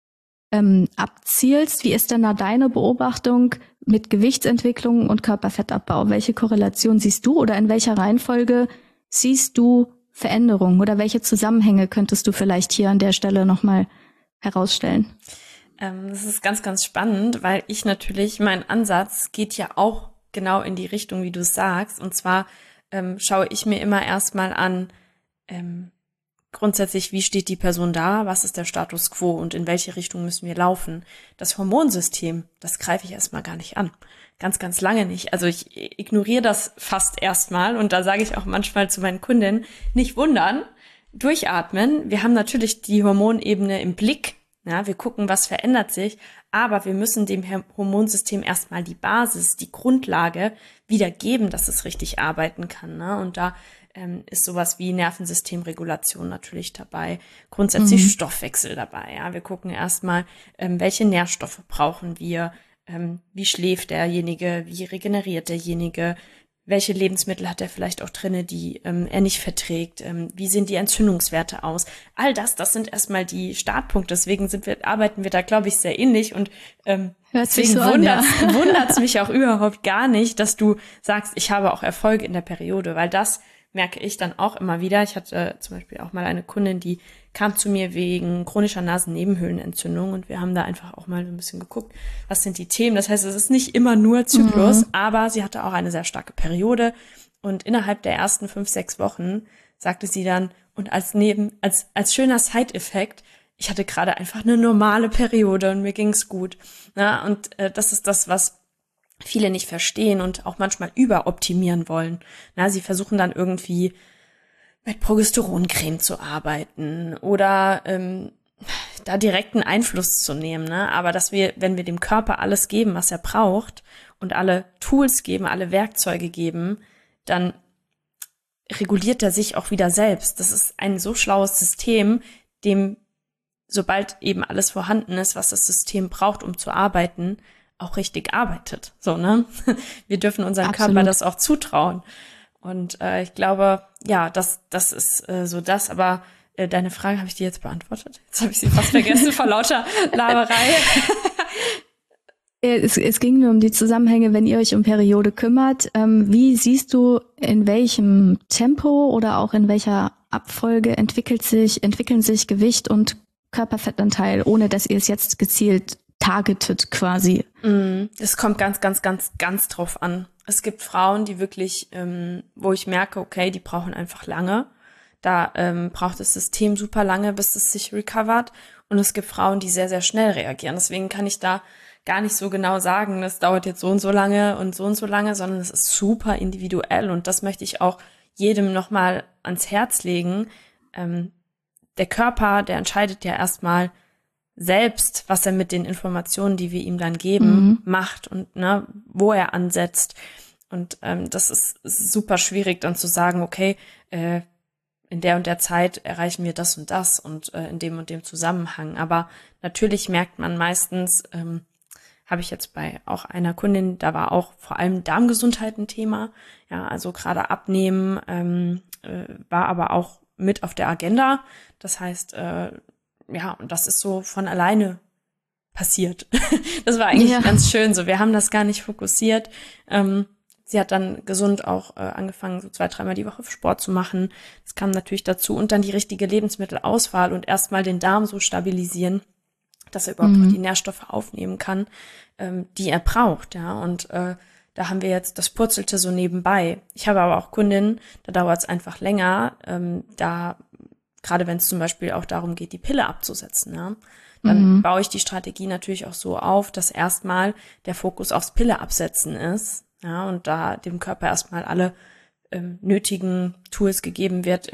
ähm, abzielst, wie ist denn da deine Beobachtung mit Gewichtsentwicklung und Körperfettabbau? Welche Korrelation siehst du oder in welcher Reihenfolge siehst du Veränderungen oder welche Zusammenhänge könntest du vielleicht hier an der Stelle nochmal herausstellen? Ähm, das ist ganz, ganz spannend, weil ich natürlich, mein Ansatz geht ja auch genau in die Richtung, wie du es sagst. Und zwar ähm, schaue ich mir immer erstmal an, ähm, grundsätzlich, wie steht die Person da, was ist der Status quo und in welche Richtung müssen wir laufen. Das Hormonsystem, das greife ich erstmal gar nicht an. Ganz, ganz lange nicht. Also ich ignoriere das fast erstmal und da sage ich auch manchmal zu meinen Kundinnen, nicht wundern, durchatmen. Wir haben natürlich die Hormonebene im Blick. Ja, wir gucken, was verändert sich, aber wir müssen dem Hormonsystem erstmal die Basis, die Grundlage wieder geben, dass es richtig arbeiten kann. Ne? Und da ähm, ist sowas wie Nervensystemregulation natürlich dabei, grundsätzlich mhm. Stoffwechsel dabei. Ja, wir gucken erstmal, ähm, welche Nährstoffe brauchen wir, ähm, wie schläft derjenige, wie regeneriert derjenige, welche Lebensmittel hat er vielleicht auch drinne, die ähm, er nicht verträgt, ähm, wie sehen die Entzündungswerte aus. All das, das sind erstmal die Startpunkte, deswegen sind wir, arbeiten wir da, glaube ich, sehr ähnlich und ähm, deswegen so wundert es ja. mich auch überhaupt gar nicht, dass du sagst, ich habe auch Erfolge in der Periode, weil das merke ich dann auch immer wieder. Ich hatte äh, zum Beispiel auch mal eine Kundin, die kam zu mir wegen chronischer Nasennebenhöhlenentzündung und wir haben da einfach auch mal so ein bisschen geguckt, was sind die Themen. Das heißt, es ist nicht immer nur Zyklus, mhm. aber sie hatte auch eine sehr starke Periode und innerhalb der ersten fünf, sechs Wochen sagte sie dann, und als neben, als, als schöner Side-Effekt, ich hatte gerade einfach eine normale Periode und mir ging's gut. Na, und äh, das ist das, was viele nicht verstehen und auch manchmal überoptimieren wollen. Na, sie versuchen dann irgendwie mit Progesteroncreme zu arbeiten oder ähm, da direkten Einfluss zu nehmen. Ne? Aber dass wir, wenn wir dem Körper alles geben, was er braucht und alle Tools geben, alle Werkzeuge geben, dann reguliert er sich auch wieder selbst. Das ist ein so schlaues System, dem, sobald eben alles vorhanden ist, was das System braucht, um zu arbeiten, auch richtig arbeitet. So, ne? Wir dürfen unserem Absolut. Körper das auch zutrauen. Und äh, ich glaube, ja, das das ist äh, so das. Aber äh, deine Frage habe ich dir jetzt beantwortet. Jetzt habe ich sie fast vergessen vor lauter Laberei. Es, es ging nur um die Zusammenhänge, wenn ihr euch um Periode kümmert. Ähm, wie siehst du, in welchem Tempo oder auch in welcher Abfolge entwickelt sich, entwickeln sich Gewicht und Körperfettanteil, ohne dass ihr es jetzt gezielt targetet quasi? Es kommt ganz, ganz, ganz, ganz drauf an. Es gibt Frauen, die wirklich, ähm, wo ich merke, okay, die brauchen einfach lange. Da ähm, braucht das System super lange, bis es sich recovert. Und es gibt Frauen, die sehr, sehr schnell reagieren. Deswegen kann ich da gar nicht so genau sagen, das dauert jetzt so und so lange und so und so lange, sondern es ist super individuell. Und das möchte ich auch jedem nochmal ans Herz legen. Ähm, der Körper, der entscheidet ja erstmal selbst, was er mit den Informationen, die wir ihm dann geben, mhm. macht und ne, wo er ansetzt. Und ähm, das ist, ist super schwierig dann zu sagen, okay, äh, in der und der Zeit erreichen wir das und das und äh, in dem und dem Zusammenhang. Aber natürlich merkt man meistens, ähm, habe ich jetzt bei auch einer Kundin, da war auch vor allem Darmgesundheit ein Thema. Ja, also gerade Abnehmen ähm, äh, war aber auch mit auf der Agenda. Das heißt, äh, ja, und das ist so von alleine passiert. Das war eigentlich ja. ganz schön so. Wir haben das gar nicht fokussiert. Ähm, sie hat dann gesund auch äh, angefangen, so zwei, dreimal die Woche Sport zu machen. Das kam natürlich dazu. Und dann die richtige Lebensmittelauswahl und erstmal den Darm so stabilisieren, dass er überhaupt mhm. noch die Nährstoffe aufnehmen kann, ähm, die er braucht. Ja, und äh, da haben wir jetzt, das purzelte so nebenbei. Ich habe aber auch Kundinnen, da dauert es einfach länger, ähm, da gerade wenn es zum Beispiel auch darum geht, die Pille abzusetzen, ja, dann mhm. baue ich die Strategie natürlich auch so auf, dass erstmal der Fokus aufs Pille absetzen ist, ja, und da dem Körper erstmal alle ähm, nötigen Tools gegeben wird im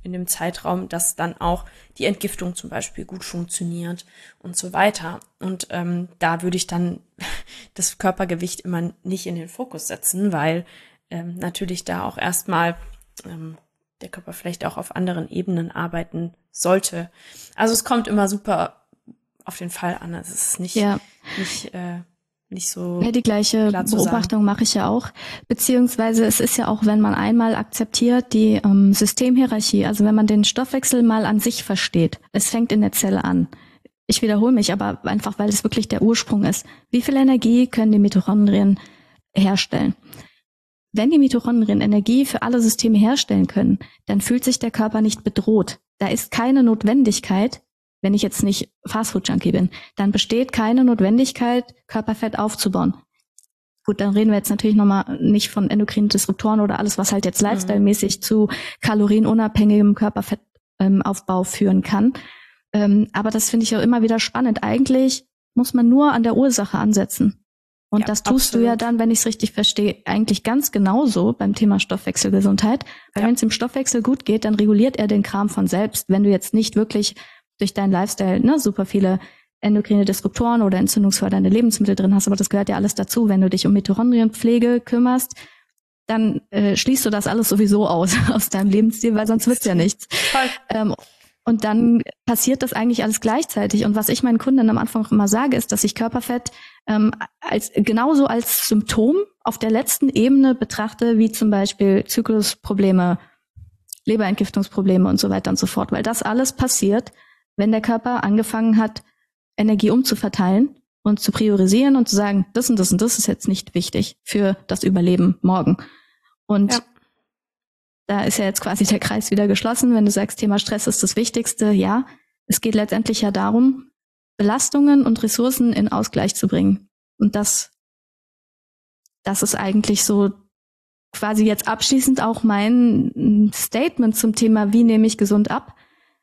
in dem Zeitraum, dass dann auch die Entgiftung zum Beispiel gut funktioniert und so weiter. Und ähm, da würde ich dann das Körpergewicht immer nicht in den Fokus setzen, weil ähm, natürlich da auch erstmal ähm, der Körper vielleicht auch auf anderen Ebenen arbeiten sollte. Also es kommt immer super auf den Fall an. Es ist nicht, ja. nicht, äh, nicht so. Ja, die gleiche Beobachtung mache ich ja auch. Beziehungsweise es ist ja auch, wenn man einmal akzeptiert, die ähm, Systemhierarchie, also wenn man den Stoffwechsel mal an sich versteht, es fängt in der Zelle an. Ich wiederhole mich, aber einfach, weil es wirklich der Ursprung ist. Wie viel Energie können die Mitochondrien herstellen? Wenn die Mitochondrien Energie für alle Systeme herstellen können, dann fühlt sich der Körper nicht bedroht. Da ist keine Notwendigkeit, wenn ich jetzt nicht Fastfood-Junkie bin, dann besteht keine Notwendigkeit, Körperfett aufzubauen. Gut, dann reden wir jetzt natürlich nochmal nicht von endokrinen Disruptoren oder alles, was halt jetzt lifestyle-mäßig zu kalorienunabhängigem Körperfettaufbau führen kann. Ähm, aber das finde ich auch immer wieder spannend. Eigentlich muss man nur an der Ursache ansetzen. Und ja, das tust absolut. Du ja dann, wenn ich es richtig verstehe, eigentlich ganz genauso beim Thema Stoffwechselgesundheit. Weil ja. wenn es dem Stoffwechsel gut geht, dann reguliert er den Kram von selbst. Wenn du jetzt nicht wirklich durch deinen Lifestyle ne, super viele endokrine Disruptoren oder entzündungsfördernde Lebensmittel drin hast, aber das gehört ja alles dazu. Wenn du dich um Mitochondrienpflege kümmerst, dann äh, schließt du das alles sowieso aus aus deinem Lebensstil, weil sonst wird's ja nichts. Ähm, und dann passiert das eigentlich alles gleichzeitig. Und was ich meinen Kunden am Anfang auch immer sage, ist, dass ich Körperfett ähm, als genauso als Symptom auf der letzten Ebene betrachte, wie zum Beispiel Zyklusprobleme, Leberentgiftungsprobleme und so weiter und so fort. Weil das alles passiert, wenn der Körper angefangen hat, Energie umzuverteilen und zu priorisieren und zu sagen, das und das und das ist jetzt nicht wichtig für das Überleben morgen. Und ja. da ist ja jetzt quasi der Kreis wieder geschlossen, wenn du sagst, Thema Stress ist das Wichtigste. Ja, es geht letztendlich ja darum, Belastungen und Ressourcen in Ausgleich zu bringen. Und das, das ist eigentlich so quasi jetzt abschließend auch mein Statement zum Thema, wie nehme ich gesund ab.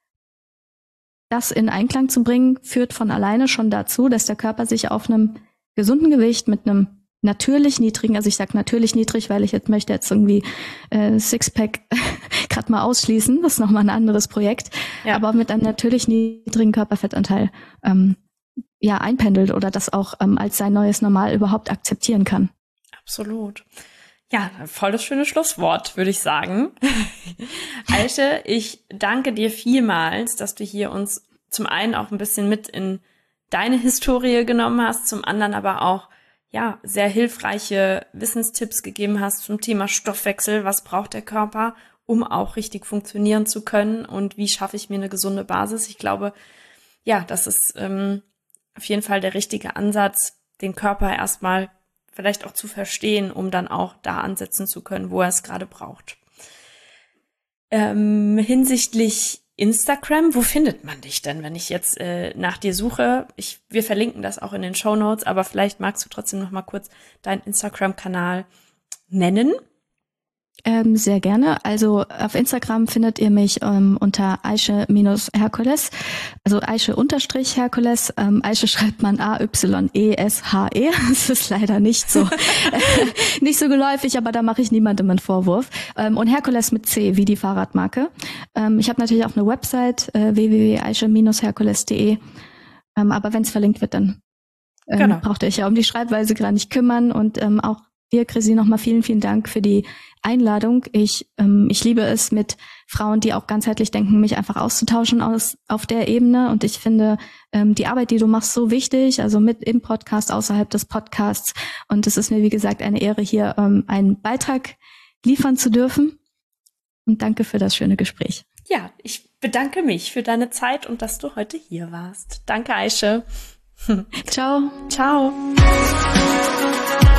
Das in Einklang zu bringen, führt von alleine schon dazu, dass der Körper sich auf einem gesunden Gewicht mit einem natürlich niedrigen, also ich sage natürlich niedrig, weil ich jetzt möchte jetzt irgendwie äh, Sixpack gerade mal ausschließen, das ist nochmal ein anderes Projekt, ja. aber mit einem natürlich niedrigen Körperfettanteil ähm, ja einpendelt oder das auch ähm, als sein neues Normal überhaupt akzeptieren kann. Absolut. Ja, voll das schöne Schlusswort, würde ich sagen. Aische, ich danke dir vielmals, dass du hier uns zum einen auch ein bisschen mit in deine Historie genommen hast, zum anderen aber auch ja sehr hilfreiche Wissenstipps gegeben hast zum Thema Stoffwechsel. Was braucht der Körper, um auch richtig funktionieren zu können und wie schaffe ich mir eine gesunde Basis? Ich glaube, ja, das ist ähm, auf jeden Fall der richtige Ansatz, den Körper erstmal vielleicht auch zu verstehen, um dann auch da ansetzen zu können, wo er es gerade braucht. Ähm, hinsichtlich Instagram, wo findet man dich denn, wenn ich jetzt äh, nach dir suche? Ich, wir verlinken das auch in den Shownotes, aber vielleicht magst du trotzdem noch mal kurz deinen Instagram-Kanal nennen. Ähm, sehr gerne. Also auf Instagram findet ihr mich ähm, unter Aische-Herkules, also Aische-Herkules. Ähm, Aische schreibt man A Y E S H E. Das ist leider nicht so nicht so geläufig, aber da mache ich niemandem einen Vorwurf. Ähm, und Herkules mit C, wie die Fahrradmarke. Ähm, ich habe natürlich auch eine Website, äh, w w w punkt aische herkules punkt de. Ähm, aber wenn es verlinkt wird, dann ähm, genau. braucht ihr euch ja um die Schreibweise gar nicht kümmern. Und ähm, auch dir, Chrissy, nochmal vielen, vielen Dank für die Einladung. Ich ähm, ich liebe es, mit Frauen, die auch ganzheitlich denken, mich einfach auszutauschen aus auf der Ebene. Und ich finde ähm, die Arbeit, die du machst, so wichtig, also mit im Podcast, außerhalb des Podcasts. Und es ist mir, wie gesagt, eine Ehre, hier ähm, einen Beitrag liefern zu dürfen. Und danke für das schöne Gespräch. Ja, ich bedanke mich für deine Zeit und dass du heute hier warst. Danke, Aische. Ciao. Ciao.